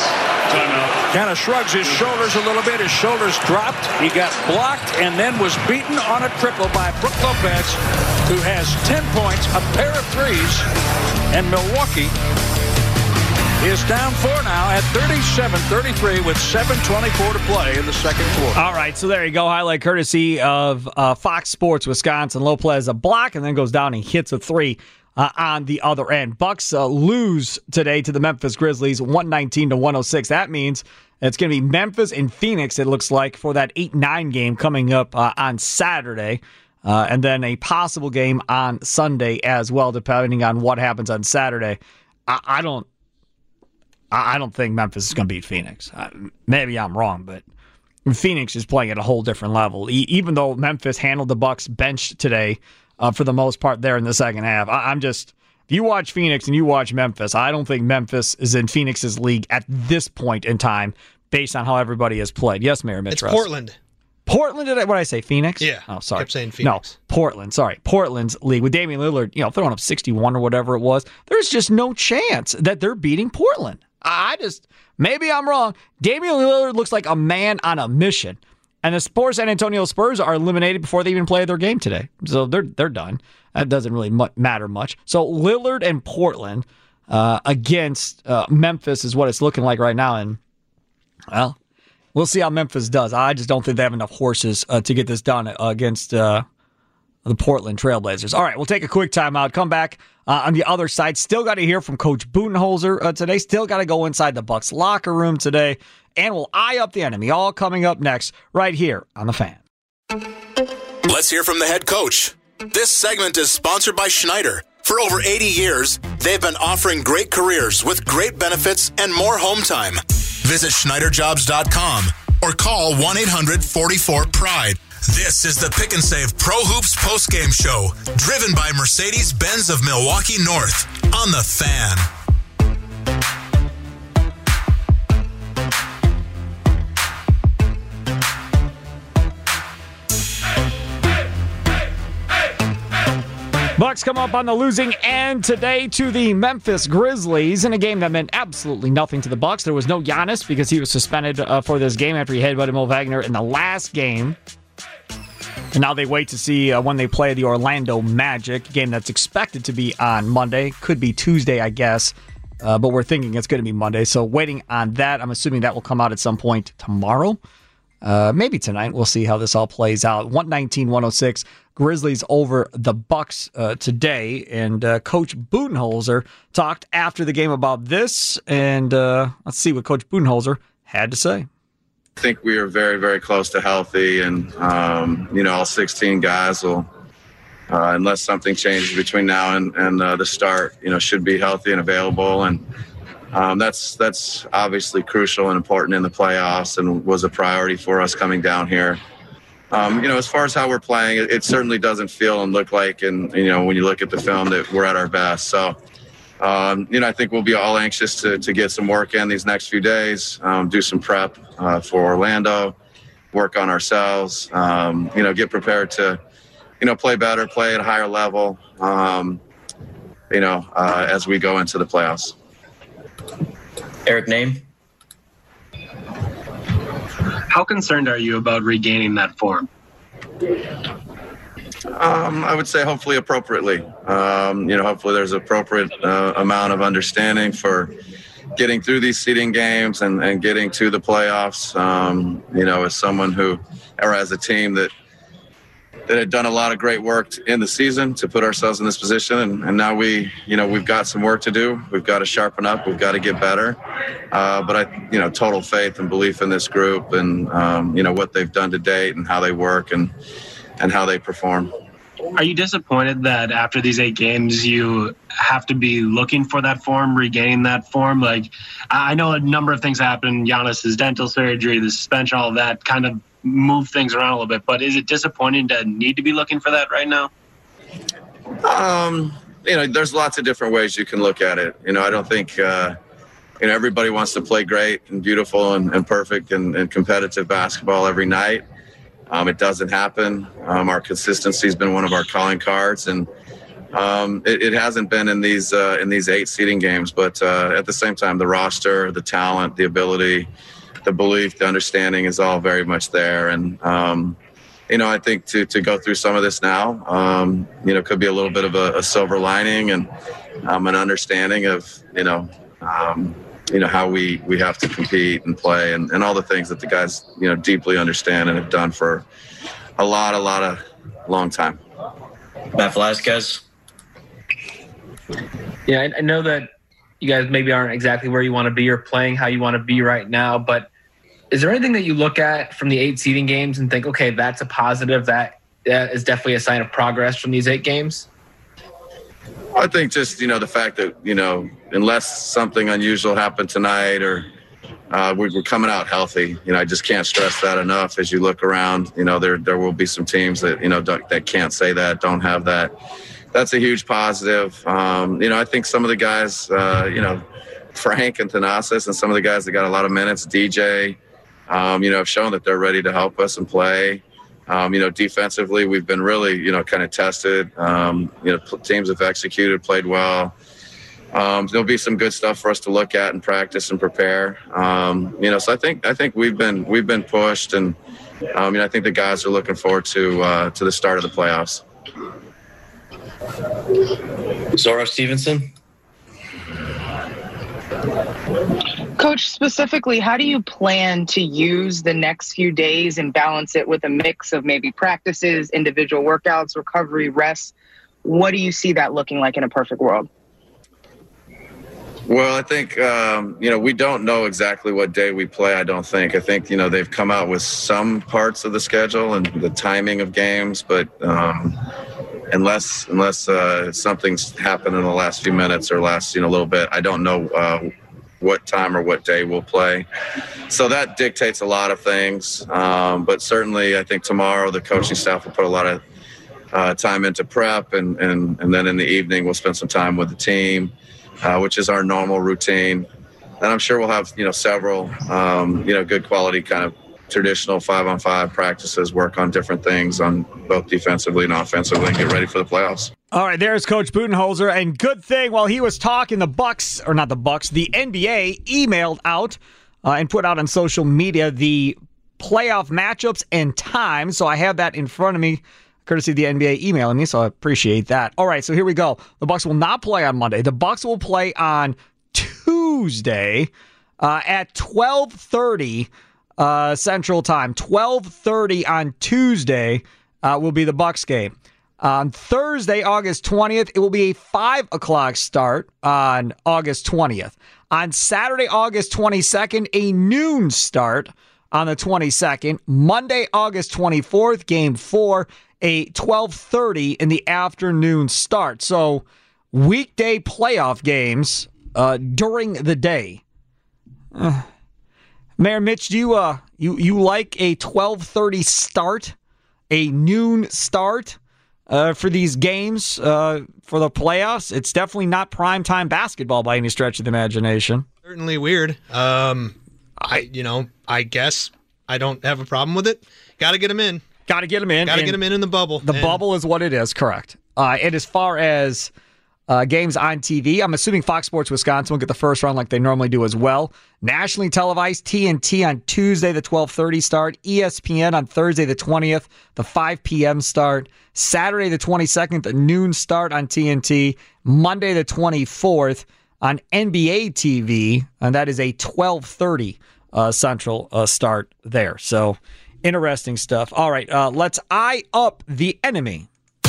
Speaker 13: kind of shrugs his shoulders a little bit. His shoulders dropped. He got blocked and then was beaten on a triple by Brook Lopez, who has ten points, a pair of threes, and Milwaukee is down four now at thirty-seven thirty-three with seven twenty-four to play in the second quarter.
Speaker 9: All right, so there you go. Highlight courtesy of uh, Fox Sports Wisconsin. Lopez a block and then goes down and hits a three. Uh, on the other end. Bucks uh, lose today to the Memphis Grizzlies, one nineteen to one oh six. That means it's going to be Memphis and Phoenix, it looks like, for that eight nine game coming up uh, on Saturday. Uh, and then a possible game on Sunday as well, depending on what happens on Saturday. I, I don't I don't think Memphis is going to beat Phoenix. Uh, maybe I'm wrong, but Phoenix is playing at a whole different level. E- even though Memphis handled the Bucks bench today, Uh, for the most part there in the second half. I, I'm just, if you watch Phoenix and you watch Memphis, I don't think Memphis is in Phoenix's league at this point in time based on how everybody has played. Yes, Mayor Mitch
Speaker 15: It's
Speaker 9: Russ.
Speaker 15: Portland.
Speaker 9: Portland, did I, what did I say, Phoenix?
Speaker 15: Yeah.
Speaker 9: Oh, sorry.
Speaker 15: Kept saying Phoenix.
Speaker 9: No, Portland, sorry. Portland's league with Damian Lillard, you know, throwing up sixty-one or whatever it was. There's just no chance that they're beating Portland. I just, maybe I'm wrong. Damian Lillard looks like a man on a mission. And the Spurs San Antonio Spurs are eliminated before they even play their game today. So they're they're done. That doesn't really mu- matter much. So Lillard and Portland uh, against uh, Memphis is what it's looking like right now. And, well, we'll see how Memphis does. I just don't think they have enough horses uh, to get this done against uh, the Portland Trailblazers. All right, we'll take a quick timeout. Come back uh, on the other side. Still got to hear from Coach Budenholzer uh, today. Still got to go inside the Bucks locker room today. And we'll eye up the enemy. All coming up next right here on The Fan.
Speaker 5: Let's hear from the head coach. This segment is sponsored by Schneider. For over eighty years, they've been offering great careers with great benefits and more home time. Visit Schneider Jobs dot com or call one eight hundred forty-four pride. This is the Pick and Save Pro Hoops postgame show, driven by Mercedes-Benz of Milwaukee North on The Fan.
Speaker 9: Bucks come up on the losing end today to the Memphis Grizzlies in a game that meant absolutely nothing to the Bucks. There was no Giannis because he was suspended uh, for this game after he headbutted Mo Wagner in the last game. And now they wait to see uh, when they play the Orlando Magic, a game that's expected to be on Monday. Could be Tuesday, I guess, uh, but we're thinking it's going to be Monday. So waiting on that. I'm assuming that will come out at some point tomorrow. Uh, maybe tonight. We'll see how this all plays out. one nineteen to one oh six. Grizzlies over the Bucks uh, today. And uh, Coach Budenholzer talked after the game about this. And uh, let's see what Coach Budenholzer had to say.
Speaker 7: I think we are very, very close to healthy. And, um, you know, all sixteen guys will, uh, unless something changes between now and, and uh, the start, you know, should be healthy and available. And Um, that's that's obviously crucial and important in the playoffs and was a priority for us coming down here. Um, you know, as far as how we're playing, it, it certainly doesn't feel and look like, and you know, when you look at the film, that we're at our best. So, um, you know, I think we'll be all anxious to to get some work in these next few days, um, do some prep uh, for Orlando, work on ourselves, um, you know, get prepared to, you know, play better, play at a higher level, um, you know, uh, as we go into the playoffs.
Speaker 16: Eric Name. How concerned are you about regaining that form?
Speaker 7: Um, I would say hopefully appropriately. Um, you know, hopefully there's appropriate uh, amount of understanding for, getting through these seeding games and, and getting to the playoffs, um, you know, as someone who, or as a team that that had done a lot of great work in the season to put ourselves in this position. And, and now we, you know, we've got some work to do. We've got to sharpen up. We've got to get better. Uh, but I, you know, total faith and belief in this group and, um, you know, what they've done to date and how they work and, and how they perform.
Speaker 16: Are you disappointed that after these eight games you have to be looking for that form, regaining that form? Like, I know a number of things happened. Giannis's dental surgery, the suspension, all of that kind of move things around a little bit, but is it disappointing to need to be looking for that right now?
Speaker 7: Um, you know, there's lots of different ways you can look at it. You know, I don't think, uh, you know, everybody wants to play great and beautiful and, and perfect and, and competitive basketball every night. Um, it doesn't happen. Um, our consistency has been one of our calling cards, and um, it, it hasn't been in these uh, in these eight seeding games. But uh, at the same time, the roster, the talent, the ability, the belief, the understanding is all very much there. And, um, you know, I think to, to go through some of this now, um, you know, could be a little bit of a, a silver lining and um, an understanding of, you know, um, you know, how we, we have to compete and play and, and all the things that the guys, you know, deeply understand and have done for a lot, a lot of long time.
Speaker 17: Matt Velasquez.
Speaker 18: Yeah, I, I know that you guys maybe aren't exactly where you want to be or playing how you want to be right now, but is there anything that you look at from the eight seeding games and think, okay, that's a positive, that uh, is definitely a sign of progress from these eight games?
Speaker 7: I think just, you know, the fact that, you know, unless something unusual happened tonight or uh, we're coming out healthy, you know, I just can't stress that enough. As you look around, you know, there there will be some teams that, you know, that can't say that, don't have that. That's a huge positive. Um, you know, I think some of the guys, uh, you know, Frank and Thanasis and some of the guys that got a lot of minutes, D J, um, you know, have shown that they're ready to help us and play. Um, you know, defensively, we've been really, you know, kind of tested. Um, you know, teams have executed, played well. Um, there'll be some good stuff for us to look at and practice and prepare. Um, you know, so I think I think we've been we've been pushed, and um, you know, I think the guys are looking forward to uh, to the start of the playoffs.
Speaker 17: Zora Stevenson.
Speaker 19: Coach, specifically, how do you plan to use the next few days and balance it with a mix of maybe practices, individual workouts, recovery, rest? What do you see that looking like in a perfect world?
Speaker 7: Well, I think, um, you know, we don't know exactly what day we play, I don't think. I think, you know, they've come out with some parts of the schedule and the timing of games, but um, unless unless uh, something's happened in the last few minutes or last, you know, little bit, I don't know uh, what time or what day we'll play. So that dictates a lot of things. Um, but certainly I think tomorrow the coaching staff will put a lot of uh, time into prep, and, and, and then in the evening we'll spend some time with the team, uh, which is our normal routine. And I'm sure we'll have, you know, several, um, you know, good quality kind of traditional five-on-five practices, work on different things on both defensively and offensively, and get ready for the playoffs.
Speaker 9: All right, there's Coach Budenholzer, and good thing while he was talking, the Bucks, or not the Bucks, the N B A emailed out uh, and put out on social media the playoff matchups and times. So I have that in front of me, courtesy of the N B A emailing me, so I appreciate that. All right, so here we go. The Bucks will not play on Monday. The Bucks will play on Tuesday uh, at twelve thirty uh, Central Time. twelve thirty on Tuesday uh, will be the Bucks game. On Thursday, August twentieth, it will be a five o'clock start on August twentieth. On Saturday, August twenty-second, a noon start on the twenty-second. Monday, August twenty-fourth, game four, a twelve thirty in the afternoon start. So weekday playoff games uh, during the day. Uh, Mayor Mitch, do you, uh, you, you like a twelve thirty start, a noon start? Uh, for these games, uh, for the playoffs? It's definitely not primetime basketball by any stretch of the imagination.
Speaker 15: Certainly weird. Um, I, you know, I guess I don't have a problem with it. Got to get them in.
Speaker 9: Got to get them in.
Speaker 15: Got to get them in in the bubble.
Speaker 9: The
Speaker 15: and
Speaker 9: bubble is what it is, correct. Uh, and as far as uh, games on T V, I'm assuming Fox Sports Wisconsin will get the first round like they normally do as well. Nationally televised, T N T on Tuesday, the twelve thirty start. E S P N on Thursday, the twentieth, the five p.m. start. Saturday, the twenty-second, the noon start on T N T. Monday, the twenty-fourth, on N B A T V, and that is a twelve thirty uh, Central uh, start there. So, interesting stuff. All right, uh, let's eye up the enemy.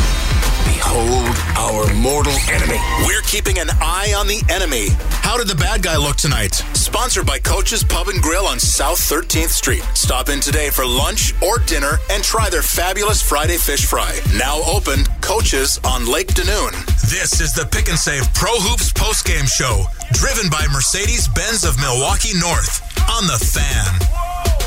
Speaker 5: Behold our mortal enemy. We're keeping an eye on the enemy. How did the bad guy look tonight? Sponsored by Coach's Pub and Grill on South thirteenth Street. Stop in today for lunch or dinner and try their fabulous Friday fish fry. Now open, Coach's on Lake Danoon. This is the Pick and Save Pro Hoops postgame show, driven by Mercedes-Benz of Milwaukee North on The Fan.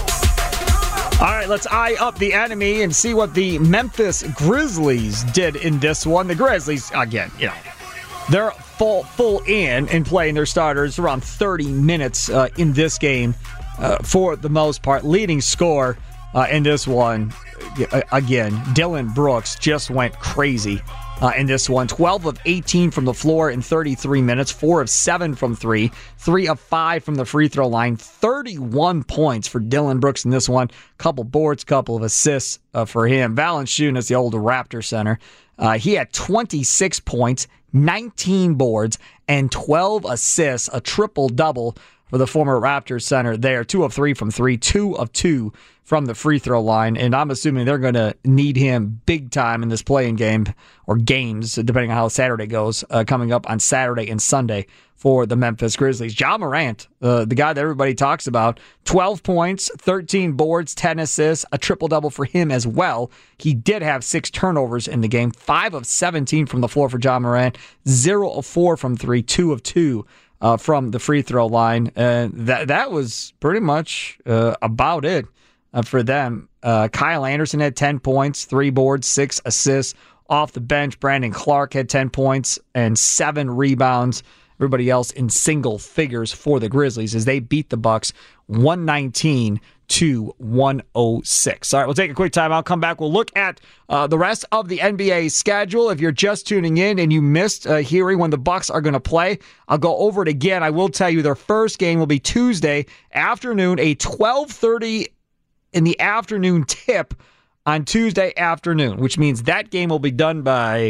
Speaker 9: All right, let's eye up the enemy and see what the Memphis Grizzlies did in this one. The Grizzlies, again, you know, they're full full in and playing their starters around thirty minutes uh, in this game uh, for the most part. Leading scorer uh, in this one, uh, again, Dillon Brooks just went crazy uh, in this one. twelve of eighteen from the floor in thirty-three minutes, four of seven from three, three of five from the free throw line, thirty-one points for Dillon Brooks in this one, couple boards, couple of assists uh, for him. Valanciunas, the old Raptor center, uh, he had twenty-six points, nineteen boards, and twelve assists, a triple-double for the former Raptors center there. Two of three from three, two of two from the free throw line, and I'm assuming they're going to need him big time in this playing game, or games, depending on how Saturday goes, uh, coming up on Saturday and Sunday for the Memphis Grizzlies. Ja Morant, uh, the guy that everybody talks about, twelve points, thirteen boards, ten assists, a triple-double for him as well. He did have six turnovers in the game, five of seventeen from the floor for Ja Morant, zero of four from three, two of two uh, from the free throw line. And that, that was pretty much uh, about it uh, for them. Uh, Kyle Anderson had ten points, three boards, six assists. Off the bench, Brandon Clark had ten points and seven rebounds. Everybody else in single figures for the Grizzlies as they beat the Bucks one nineteen to one oh six. All right, we'll take a quick time. I'll come back. We'll look at uh, the rest of the N B A schedule. If you're just tuning in and you missed uh, hearing when the Bucks are going to play, I'll go over it again. I will tell you their first game will be Tuesday afternoon, a twelve thirty in the afternoon tip on Tuesday afternoon, which means that game will be done by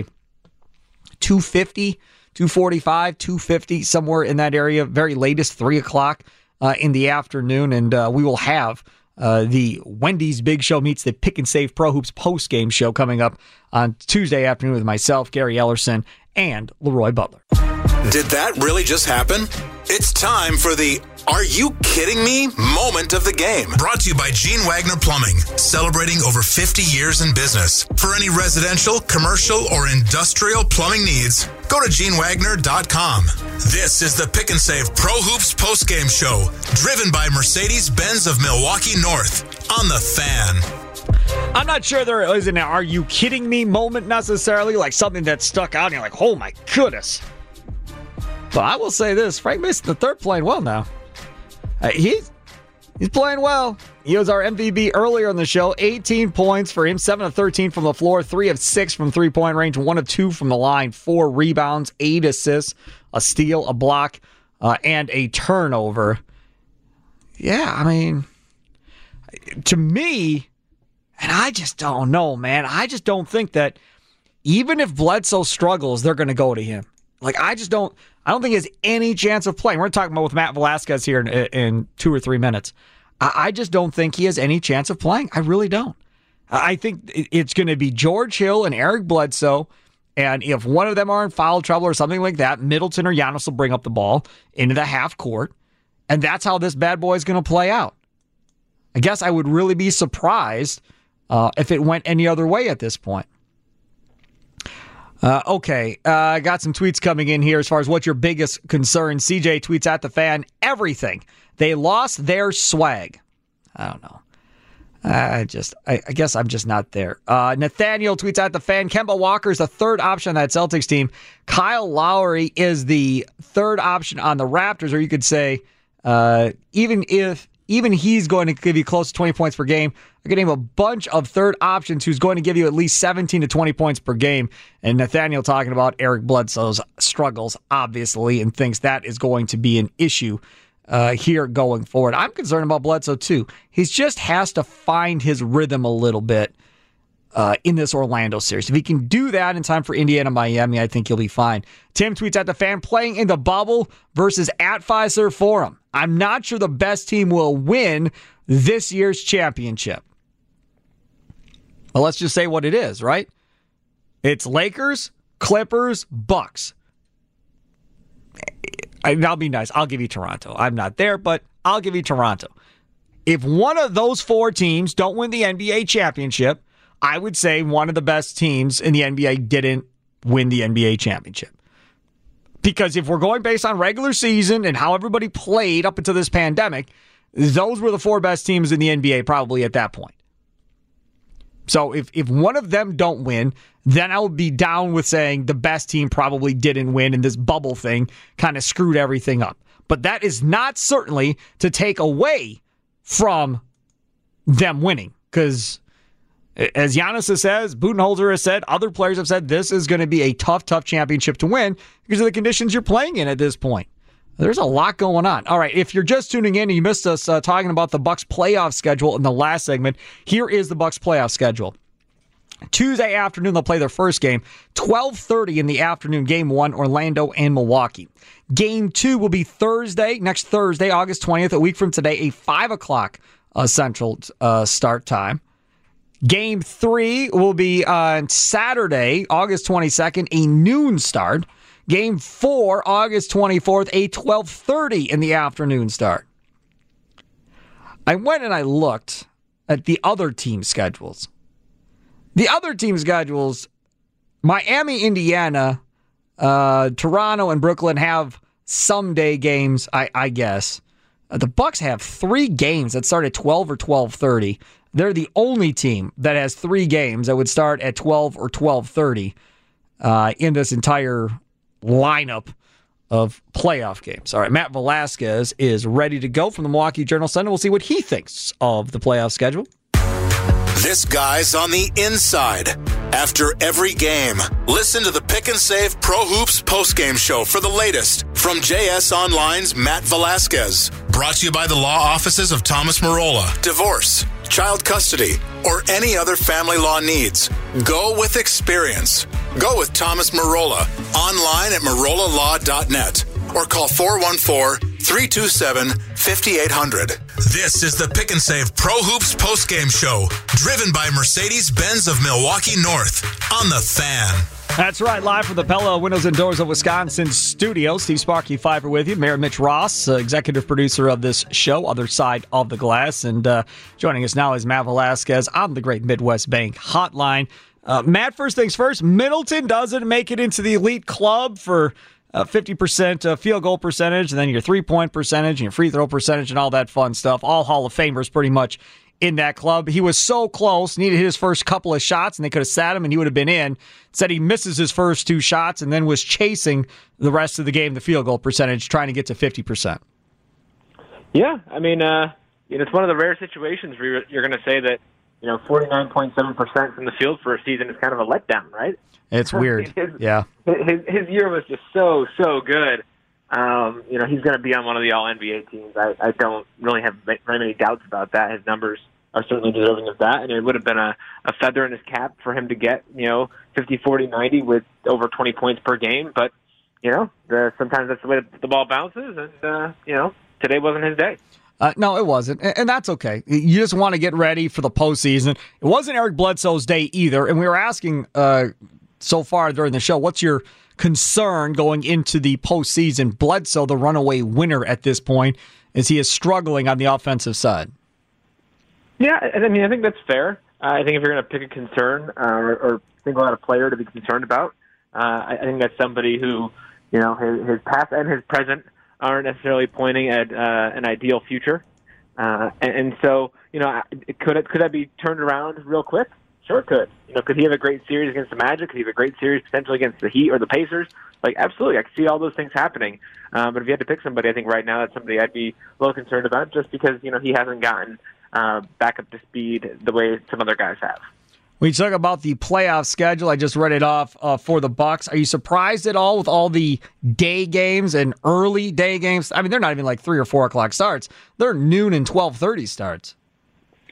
Speaker 9: two fifty. two forty-five, two fifty, somewhere in that area, very latest, three o'clock uh, in the afternoon. And uh, we will have uh, the Wendy's Big Show meets the Pick and Save Pro Hoops post-game show coming up on Tuesday afternoon with myself, Gary Ellerson, and Leroy Butler.
Speaker 5: Did that really just happen? It's time for the Are You Kidding Me moment of the game. Brought to you by Gene Wagner Plumbing, celebrating over fifty years in business. For any residential, commercial, or industrial plumbing needs, go to gene wagner dot com. This is the Pick and Save Pro Hoops postgame show, driven by Mercedes-Benz of Milwaukee North on The Fan.
Speaker 9: I'm not sure there is an Are You Kidding Me moment necessarily, like something that stuck out and you're like, oh my goodness. But I will say this, Frank Mason the third playing well now. Uh, he's he's playing well. He was our M V P earlier in the show. eighteen points for him, seven of thirteen from the floor, three of six from three-point range, one of two from the line, four rebounds, eight assists, a steal, a block, uh, and a turnover. Yeah, I mean, to me, and I just don't know, man. I just don't think that even if Bledsoe struggles, they're going to go to him. Like, I just don't, I don't think he has any chance of playing. We're talking about with Matt Velasquez here in, in two or three minutes. I, I just don't think he has any chance of playing. I really don't. I think it's going to be George Hill and Eric Bledsoe, and if one of them are in foul trouble or something like that, Middleton or Giannis will bring up the ball into the half court, and that's how this bad boy is going to play out. I guess I would really be surprised uh, if it went any other way at this point. Uh, okay, uh, I got some tweets coming in here as far as what's your biggest concern. C J tweets at the Fan, everything. They lost their swag. I don't know. I just, I, I guess I'm just not there. Uh, Nathaniel tweets at the Fan, Kemba Walker is the third option on that Celtics team. Kyle Lowry is the third option on the Raptors, or you could say, uh, even if even he's going to give you close to twenty points per game, I can name a bunch of third options who's going to give you at least seventeen to twenty points per game. And Nathaniel talking about Eric Bledsoe's struggles, obviously, and thinks that is going to be an issue uh, here going forward. I'm concerned about Bledsoe, too. He just has to find his rhythm a little bit. uh, in this Orlando series. If he can do that in time for Indiana, Miami, I think he'll be fine. Tim tweets at the fan, playing in the bubble versus at Fiserv Forum. I'm not sure the best team will win this year's championship. Well, let's just say what it is, right? It's Lakers, Clippers, Bucks. I'll be nice. I'll give you Toronto. I'm not there, but I'll give you Toronto. If one of those four teams don't win the N B A championship, I would say one of the best teams in the N B A didn't win the N B A championship. Because if we're going based on regular season and how everybody played up until this pandemic, those were the four best teams in the N B A probably at that point. So if, if one of them don't win, then I would be down with saying the best team probably didn't win and this bubble thing kind of screwed everything up. But that is not certainly to take away from them winning. Because as Giannis says, Budenholzer has said, other players have said, this is going to be a tough, tough championship to win because of the conditions you're playing in at this point. There's a lot going on. All right, if you're just tuning in and you missed us uh, talking about the Bucks playoff schedule in the last segment, here is the Bucks playoff schedule. Tuesday afternoon, they'll play their first game. twelve thirty in the afternoon, game one, Orlando and Milwaukee. Game two will be Thursday, next Thursday, August twentieth, a week from today, a five o'clock uh, Central uh, start time. Game three will be on Saturday, August twenty-second, a noon start. Game four, August twenty-fourth, a twelve thirty in the afternoon start. I went and I looked at the other team schedules. The other team schedules, Miami, Indiana, uh, Toronto, and Brooklyn have some day games, I, I guess. Uh, the Bucks have three games that start at twelve or twelve thirty. They're the only team that has three games that would start at twelve or twelve thirty uh, in this entire lineup of playoff games. All right, Matt Velasquez is ready to go from the Milwaukee Journal-Sentinel. We'll see what he thinks of the playoff schedule.
Speaker 5: This guy's on the inside. After every game, listen to the Pick and Save Pro Hoops postgame show for the latest from J S Online's Matt Velasquez. Brought to you by the law offices of Thomas Marola. Divorce, child custody, or any other family law needs. Go with experience. Go with Thomas Marola. Online at marola law dot net or call four one four, three two seven, five eight zero zero. This is the Pick and Save Pro Hoops postgame show, driven by Mercedes-Benz of Milwaukee North on The Fan.
Speaker 9: That's right, live from the Pella Windows and Doors of Wisconsin studio. Steve Sparky Fifer with you. Mayor Mitch Ross, uh, executive producer of this show, Other Side of the Glass. And uh, joining us now is Matt Velasquez on the Great Midwest Bank Hotline. Uh, Matt, first things first, Middleton doesn't make it into the elite club for uh, fifty percent uh, field goal percentage, and then your three-point percentage and your free throw percentage and all that fun stuff. All Hall of Famers pretty much in that club. He was so close, needed his first couple of shots, and they could have sat him, and he would have been in. Said he misses his first two shots and then was chasing the rest of the game, the field goal percentage, trying to get to fifty percent.
Speaker 20: Yeah, I mean, uh, you know, it's one of the rare situations where you're, you're going to say that, you know, forty-nine point seven percent from the field for a season is kind of a letdown, right?
Speaker 9: It's weird.
Speaker 20: his,
Speaker 9: yeah.
Speaker 20: His, his year was just so, so good. Um, you know, he's going to be on one of the all N B A teams. I, I don't really have very many doubts about that. His numbers are certainly deserving of that, and it would have been a, a feather in his cap for him to get, you know, fifty, forty, ninety with over twenty points per game. But, you know, the, sometimes that's the way the ball bounces, and, uh, you know, today wasn't his day.
Speaker 9: Uh, no, it wasn't, and that's okay. You just want to get ready for the postseason. It wasn't Eric Bledsoe's day either, and we were asking uh, so far during the show, what's your concern going into the postseason? Bledsoe, the runaway winner at this point, as he is struggling on the offensive side.
Speaker 20: Yeah, I mean, I think that's fair. Uh, I think if you're going to pick a concern uh, or, or single out a player to be concerned about, uh, I, I think that's somebody who, you know, his, his past and his present aren't necessarily pointing at uh, an ideal future. Uh, and, and so, you know, could it, could that be turned around real quick? Sure it could. You know, could he have a great series against the Magic? Could he have a great series potentially against the Heat or the Pacers? Like, absolutely. I can see all those things happening. Um, but if you had to pick somebody, I think right now that's somebody I'd be a little concerned about just because, you know, he hasn't gotten uh, back up to speed the way some other guys have.
Speaker 9: We talk about the playoff schedule. I just read it off uh, for the Bucks. Are you surprised at all with all the day games and early day games? I mean, they're not even like three or four o'clock starts. They're noon and twelve thirty starts.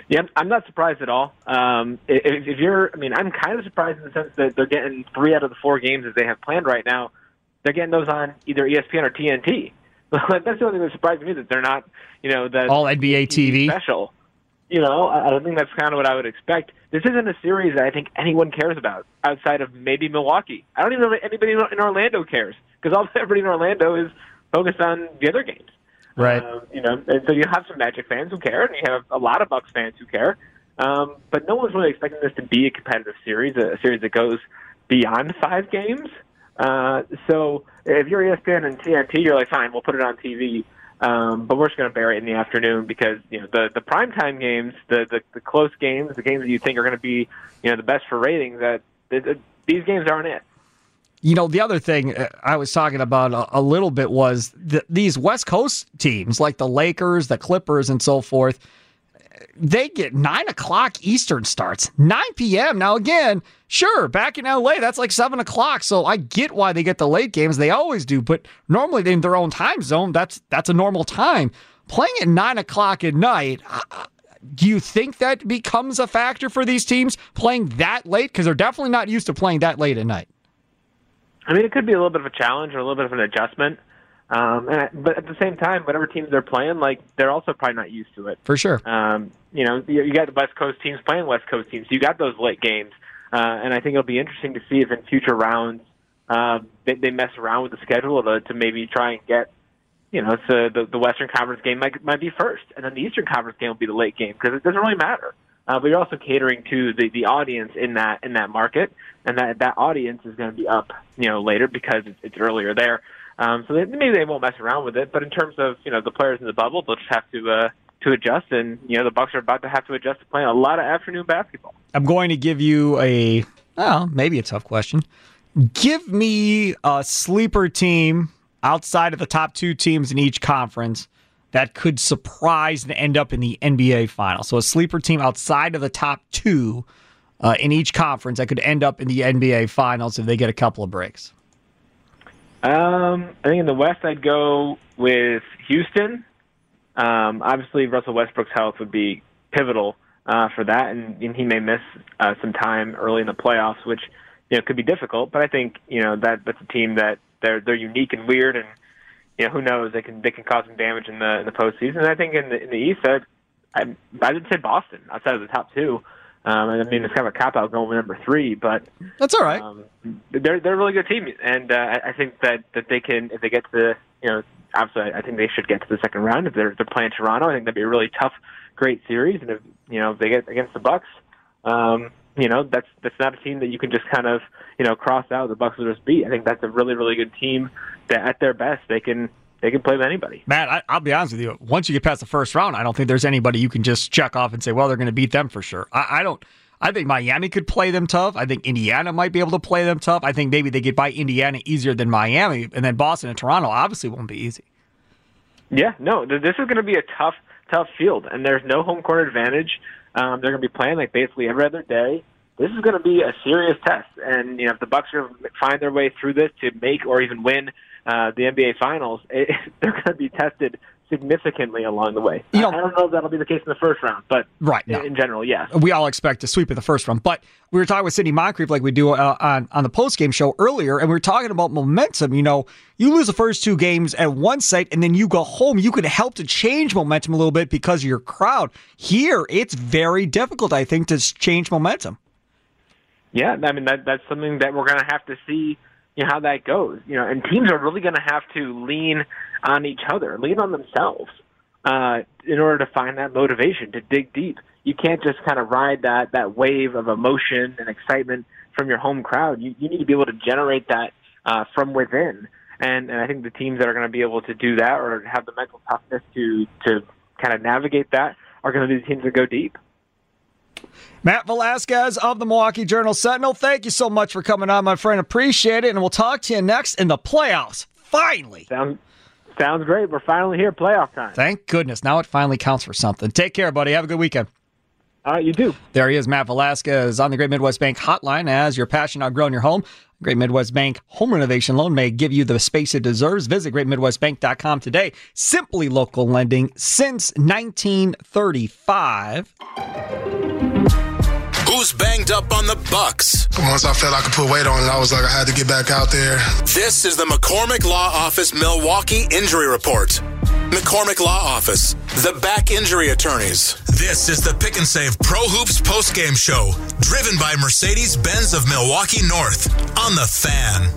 Speaker 20: Yeah, I'm not surprised at all. Um, if, if you're, I mean, I'm kind of surprised in the sense that they're getting three out of the four games that they have planned right now. They're getting those on either E S P N or T N T. That's the only thing that surprised me, that they're not, you know, that
Speaker 9: all N B A T V
Speaker 20: special. You know, I, I think that's kind of what I would expect. This isn't a series that I think anyone cares about outside of maybe Milwaukee. I don't even know if anybody in Orlando cares, because all everybody in Orlando is focused on the other games.
Speaker 9: Right.
Speaker 20: Uh, you know, and so you have some Magic fans who care, and you have a lot of Bucks fans who care. Um, but no one's really expecting this to be a competitive series, a, a series that goes beyond five games. Uh, so if you're E S P N and T N T, you're like, fine, we'll put it on T V. Um, but we're just going to bury it in the afternoon because, you know, the, the primetime games, the, the, the close games, the games that you think are going to be, you know, the best for ratings, that the, these games aren't it.
Speaker 9: You know, the other thing I was talking about a, a little bit was that these West Coast teams, like the Lakers, the Clippers, and so forth, they get nine o'clock Eastern starts, nine p.m. Now, again, sure, back in L A, that's like seven o'clock, so I get why they get the late games. They always do, but normally in their own time zone, that's that's a normal time. Playing at nine o'clock at night, uh, do you think that becomes a factor for these teams, playing that late? Because they're definitely not used to playing that late at night.
Speaker 20: I mean, it could be a little bit of a challenge or a little bit of an adjustment. Um, and, but at the same time, whatever teams they're playing, like, they're also probably not used to it.
Speaker 9: For sure.
Speaker 20: Um, you know, you, you got the West Coast teams playing West Coast teams. So you got those late games. Uh, and I think it'll be interesting to see if in future rounds uh, they, they mess around with the schedule to, to maybe try and get, you know, so the, the Western Conference game might, might be first. And then the Eastern Conference game will be the late game because it doesn't really matter. Uh, but you're also catering to the, the audience in that in that market, and that that audience is going to be up, you know, later because it's, it's earlier there. Um, so they, maybe they won't mess around with it. But in terms of, you know, the players in the bubble, they'll just have to uh, to adjust, and you know the Bucks are about to have to adjust to playing a lot of afternoon basketball.
Speaker 9: I'm going to give you a, well, maybe a tough question. Give me a sleeper team outside of the top two teams in each conference that could surprise and end up in the N B A Finals. So a sleeper team outside of the top two uh, in each conference that could end up in the N B A Finals if they get a couple of breaks.
Speaker 20: Um, I think in the West I'd go with Houston. Um, obviously, Russell Westbrook's health would be pivotal uh, for that, and, and he may miss uh, some time early in the playoffs, which you know could be difficult. But I think you know that that's a team that they're they're unique and weird, and you know, who knows? They can they can cause some damage in the in the postseason. And I think in the in the East, I I, I would say Boston outside of the top two. Um, I mean, it's kind of a cop out going with number three, but
Speaker 9: that's all right.
Speaker 20: Um, they're they're a really good team, and uh, I think that, that they can if they get to you know obviously I think they should get to the second round if they're they're playing Toronto. I think that'd be a really tough, great series, and if you know if they get against the Bucks, um, you know that's that's not a team that you can just kind of you know cross out. The Bucks will just beat. I think that's a really really good team that at their best they can. They can play with anybody.
Speaker 9: Matt, I, I'll be honest with you. Once you get past the first round, I don't think there's anybody you can just check off and say, well, they're going to beat them for sure. I, I don't. I think Miami could play them tough. I think Indiana might be able to play them tough. I think maybe they get by Indiana easier than Miami. And then Boston and Toronto obviously won't be easy.
Speaker 20: Yeah, no, this is going to be a tough, tough field. And there's no home court advantage. Um, they're going to be playing like basically every other day. This is going to be a serious test. And you know, if the Bucks are going to find their way through this to make or even win Uh, the N B A Finals, it, they're going to be tested significantly along the way. You know, I don't know if that'll be the case in the first round, but
Speaker 9: right,
Speaker 20: no. in, in general, yes.
Speaker 9: We all expect a sweep in the first round. But we were talking with Sidney Moncrief like we do uh, on, on the postgame show earlier, and we were talking about momentum. You know, you lose the first two games at one site, and then you go home. You could help to change momentum a little bit because of your crowd. Here, it's very difficult, I think, to change momentum.
Speaker 20: Yeah, I mean, that that's something that we're going to have to see. You know, how that goes, you know, and teams are really going to have to lean on each other, lean on themselves uh, in order to find that motivation to dig deep. You can't just kind of ride that that wave of emotion and excitement from your home crowd. You, you need to be able to generate that uh, from within, and, and I think the teams that are going to be able to do that or have the mental toughness to to kind of navigate that are going to be the teams that go deep.
Speaker 9: Matt Velazquez of the Milwaukee Journal-Sentinel, thank you so much for coming on, my friend. Appreciate it, and we'll talk to you next in the playoffs. Finally.
Speaker 20: Sounds, sounds great. We're finally here, playoff time.
Speaker 9: Thank goodness. Now it finally counts for something. Take care, buddy. Have a good weekend.
Speaker 20: Uh, you do.
Speaker 9: There he is, Matt Velasquez, on the Great Midwest Bank hotline. As your passion outgrown your home, Great Midwest Bank Home Renovation Loan may give you the space it deserves. Visit great midwest bank dot com today. Simply local lending since nineteen thirty-five.
Speaker 5: Who's banged up on the Bucks?
Speaker 21: Once I felt I could put weight on it, I was like, I had to get back out there.
Speaker 5: This is the McCormick Law Office Milwaukee Injury Report. McCormick Law Office, the back injury attorneys. This is the Pick and Save Pro Hoops postgame show, driven by Mercedes-Benz of Milwaukee North, on The Fan.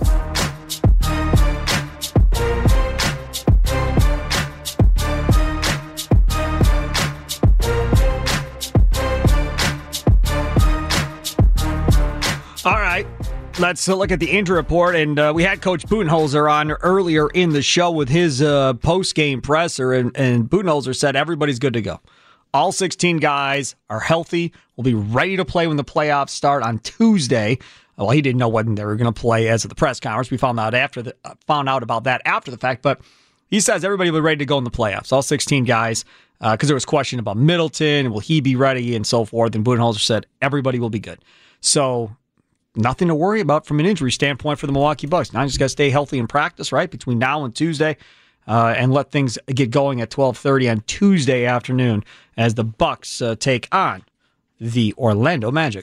Speaker 9: All right, let's uh, look at the injury report. And uh, we had Coach Budenholzer on earlier in the show with his uh, post-game presser, and, and Budenholzer said everybody's good to go. All sixteen guys are healthy, will be ready to play when the playoffs start on Tuesday. Well, he didn't know when they were going to play as of the press conference. We found out after the uh, found out about that after the fact, but he says everybody will be ready to go in the playoffs. All sixteen guys, because uh, there was question about Middleton, will he be ready, and so forth. And Budenholzer said everybody will be good. So nothing to worry about from an injury standpoint for the Milwaukee Bucks. Now you just got to stay healthy in practice, right, between now and Tuesday, uh, and let things get going at twelve thirty on Tuesday afternoon as the Bucks uh, take on the Orlando Magic.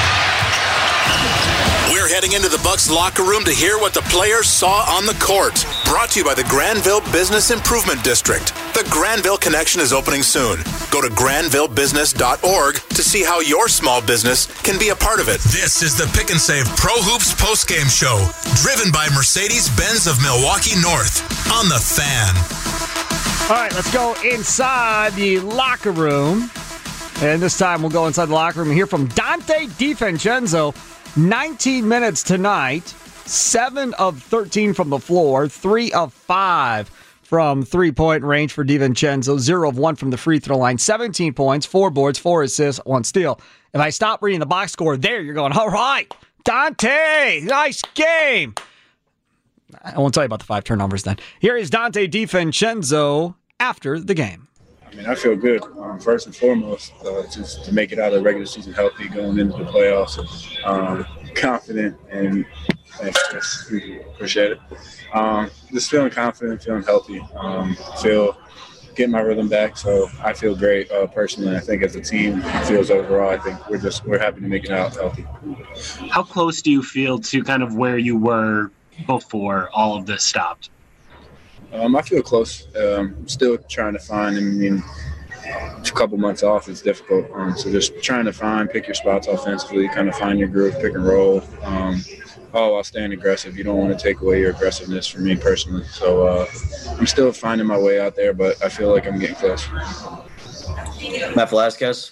Speaker 5: We're heading into the Bucks locker room to hear what the players saw on the court. Brought to you by the Granville Business Improvement District. The Granville Connection is opening soon. Go to granville business dot org to see how your small business can be a part of it. This is the Pick and Save Pro Hoops postgame show, driven by Mercedes-Benz of Milwaukee North, on The Fan.
Speaker 9: All right, let's go inside the locker room. And this time we'll go inside the locker room and hear from Dante DiVincenzo. nineteen minutes tonight, seven of thirteen from the floor, three of five from three-point range for DiVincenzo, zero of one from the free throw line, seventeen points, four boards, four assists, one steal. If I stop reading the box score there, you're going, all right, Dante, nice game. I won't tell you about the five turnovers then. Here is Dante DiVincenzo after the game.
Speaker 22: I mean, I feel good. Um, first and foremost, uh, just to make it out of the regular season healthy going into the playoffs. Um, confident and thanks, appreciate it. Um, just feeling confident, feeling healthy. Um, feel getting my rhythm back. So I feel great uh, personally. I think as a team, it feels overall. I think we're just we're happy to make it out healthy.
Speaker 23: How close do you feel to kind of where you were before all of this stopped?
Speaker 22: Um, I feel close. Um, still trying to find. I mean, a couple months off is difficult. Um, so just trying to find, pick your spots offensively, kind of find your groove, pick and roll. Um, all while staying aggressive. You don't want to take away your aggressiveness from me personally. So uh, I'm still finding my way out there, but I feel like I'm getting close.
Speaker 17: Matt Velasquez.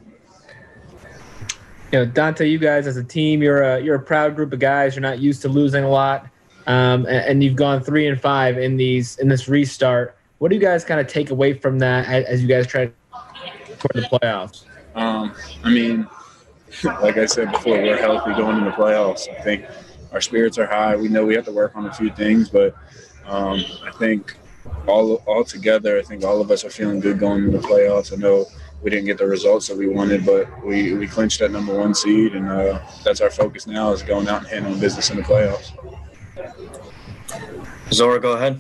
Speaker 24: You know, Dante, you guys as a team, you're a you're a proud group of guys. You're not used to losing a lot. Um, and, and you've gone three and five in these in this restart. What do you guys kind of take away from that as, as you guys try to toward the playoffs?
Speaker 22: Um, I mean, like I said before, we're healthy going into the playoffs. I think our spirits are high. We know we have to work on a few things, but um, I think all all together, I think all of us are feeling good going into the playoffs. I know we didn't get the results that we wanted, but we, we clinched that number one seed, and uh, that's our focus now is going out and handling business in the playoffs.
Speaker 17: Zora, go ahead.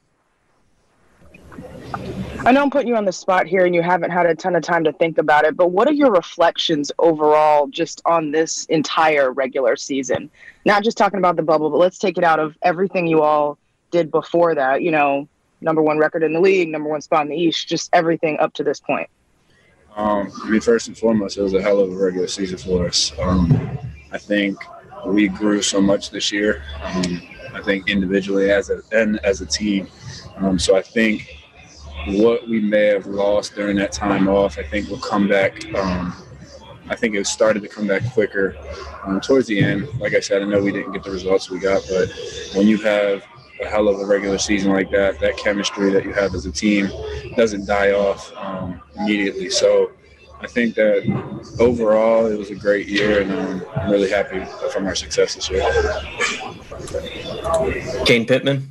Speaker 19: I know I'm putting you on the spot here and you haven't had a ton of time to think about it, but what are your reflections overall just on this entire regular season? Not just talking about the bubble, but let's take it out of everything you all did before that, you know, number one record in the league, number one spot in the East, just everything up to this point.
Speaker 22: Um, I mean, first and foremost, it was a hell of a regular season for us. Um, I think we grew so much this year. Um, I think individually as a and as a team. Um, so I think what we may have lost during that time off, I think will come back. Um, I think it started to come back quicker um, towards the end. Like I said, I know we didn't get the results we got, but when you have a hell of a regular season like that, that chemistry that you have as a team doesn't die off um, immediately. So I think that overall it was a great year, and um, I'm really happy from our success this year.
Speaker 17: Kane Pittman.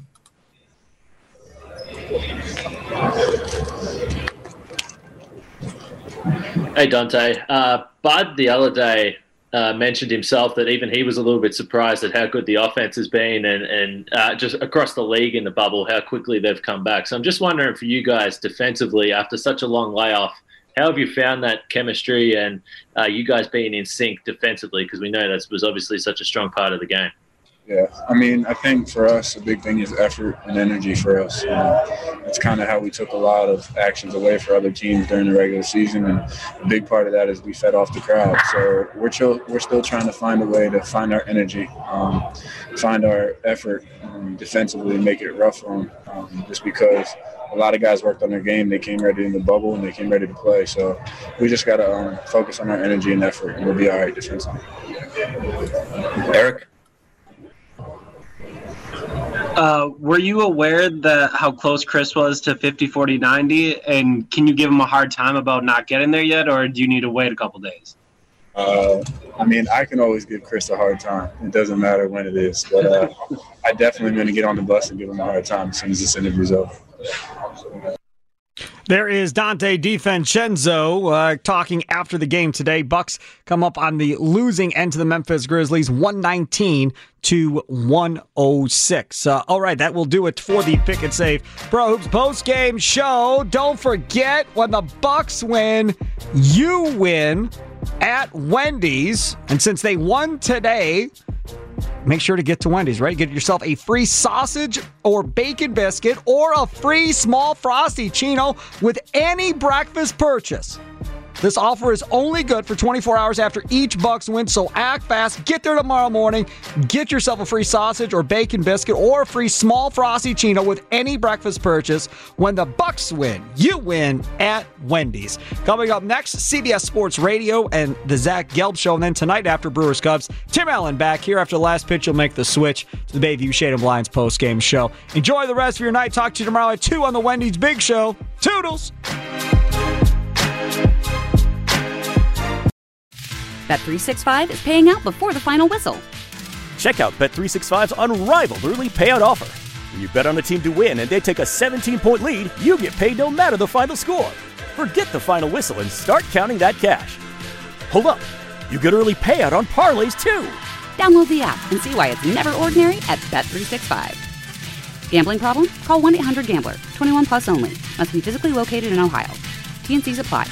Speaker 1: Hey, Dante. Uh, Bud the other day uh, mentioned himself that even he was a little bit surprised at how good the offense has been and, and uh, just across the league in the bubble, how quickly they've come back. So I'm just wondering for you guys defensively, after such a long layoff, how have you found that chemistry and uh, you guys being in sync defensively? Because we know that was obviously such a strong part of the game.
Speaker 22: Yeah, I mean, I think for us, a big thing is effort and energy for us. You know, that's kind of how we took a lot of actions away for other teams during the regular season, and a big part of that is we fed off the crowd. So we're still, we're still trying to find a way to find our energy, um, find our effort um, defensively and make it rough on them, um, just because a lot of guys worked on their game. They came ready in the bubble, and they came ready to play. So we just got to um, focus on our energy and effort, and we'll be all right defensively.
Speaker 17: Eric?
Speaker 23: Uh, were you aware that how close Chris was to fifty, forty, ninety? And can you give him a hard time about not getting there yet, or do you need to wait a couple days?
Speaker 22: Uh, I mean, I can always give Chris a hard time. It doesn't matter when it is. But uh, I definitely am going to get on the bus and give him a hard time as soon as this interview's over.
Speaker 9: There is Dante DiVincenzo uh, talking after the game today. Bucks come up on the losing end to the Memphis Grizzlies, one nineteen to one oh six. Uh, all right, that will do it for the Pick and Save Pro Hoops post-game show. Don't forget, when the Bucks win, you win at Wendy's. And since they won today, make sure to get to Wendy's, right? Get yourself a free sausage or bacon biscuit or a free small frosty chino with any breakfast purchase. This offer is only good for twenty-four hours after each Bucks win, so act fast. Get there tomorrow morning. Get yourself a free sausage or bacon biscuit or a free small frosty chino with any breakfast purchase. When the Bucks win, you win at Wendy's. Coming up next, C B S Sports Radio and the Zach Gelb Show. And then tonight after Brewers Cubs, Tim Allen back here after the last pitch. You'll make the switch to the Bayview Shade and Blinds post-game show. Enjoy the rest of your night. Talk to you tomorrow at two on the Wendy's Big Show. Toodles!
Speaker 2: Bet three sixty-five is paying out before the final whistle.
Speaker 3: Check out Bet three sixty-five's unrivaled early payout offer. When you bet on a team to win and they take a seventeen-point lead, you get paid no matter the final score. Forget the final whistle and start counting that cash. Hold up. You get early payout on parlays, too.
Speaker 2: Download the app and see why it's never ordinary at Bet three sixty-five. Gambling problem? Call one eight hundred gambler. twenty-one plus only. Must be physically located in Ohio. T and C's apply.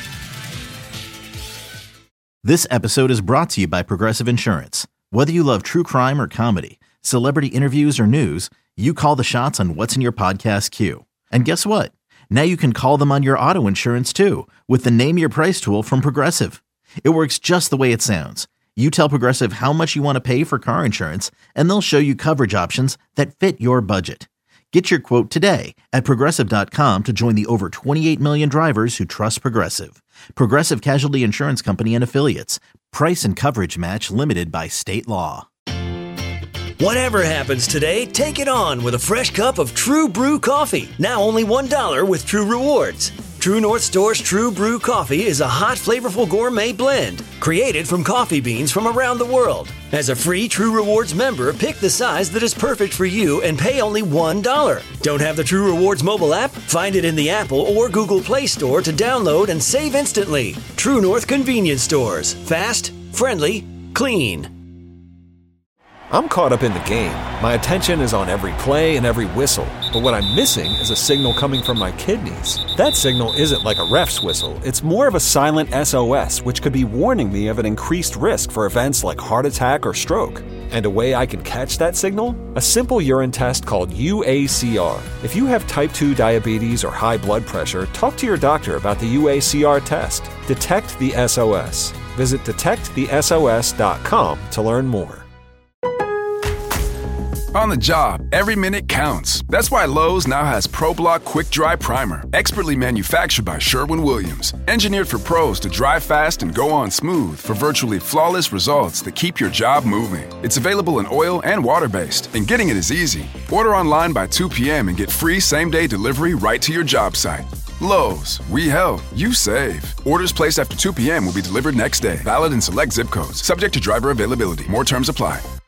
Speaker 4: This episode is brought to you by Progressive Insurance. Whether you love true crime or comedy, celebrity interviews or news, you call the shots on what's in your podcast queue. And guess what? Now you can call them on your auto insurance too with the Name Your Price tool from Progressive. It works just the way it sounds. You tell Progressive how much you want to pay for car insurance, and they'll show you coverage options that fit your budget. Get your quote today at Progressive dot com to join the over twenty-eight million drivers who trust Progressive. Progressive Casualty Insurance Company and Affiliates. Price and coverage match limited by state law.
Speaker 25: Whatever happens today, take it on with a fresh cup of True Brew coffee. Now only one dollar with True Rewards. True North Store's True Brew coffee is a hot, flavorful gourmet blend created from coffee beans from around the world. As a free True Rewards member, pick the size that is perfect for you and pay only one dollar. Don't have the True Rewards mobile app? Find it in the Apple or Google Play Store to download and save instantly. True North Convenience Stores. Fast, friendly, clean.
Speaker 26: I'm caught up in the game. My attention is on every play and every whistle. But what I'm missing is a signal coming from my kidneys. That signal isn't like a ref's whistle. It's more of a silent S O S, which could be warning me of an increased risk for events like heart attack or stroke. And a way I can catch that signal? A simple urine test called U A C R. If you have type two diabetes or high blood pressure, talk to your doctor about the U A C R test. Detect the S O S. Visit detect the S O S dot com to learn more.
Speaker 27: On the job, every minute counts. That's why Lowe's now has ProBlock Quick Dry Primer, expertly manufactured by Sherwin-Williams. Engineered for pros to dry fast and go on smooth for virtually flawless results that keep your job moving. It's available in oil and water-based, and getting it is easy. Order online by two p.m. and get free same-day delivery right to your job site. Lowe's, we help, you save. Orders placed after two p.m. will be delivered next day. Valid in select zip codes. Subject to driver availability. More terms apply.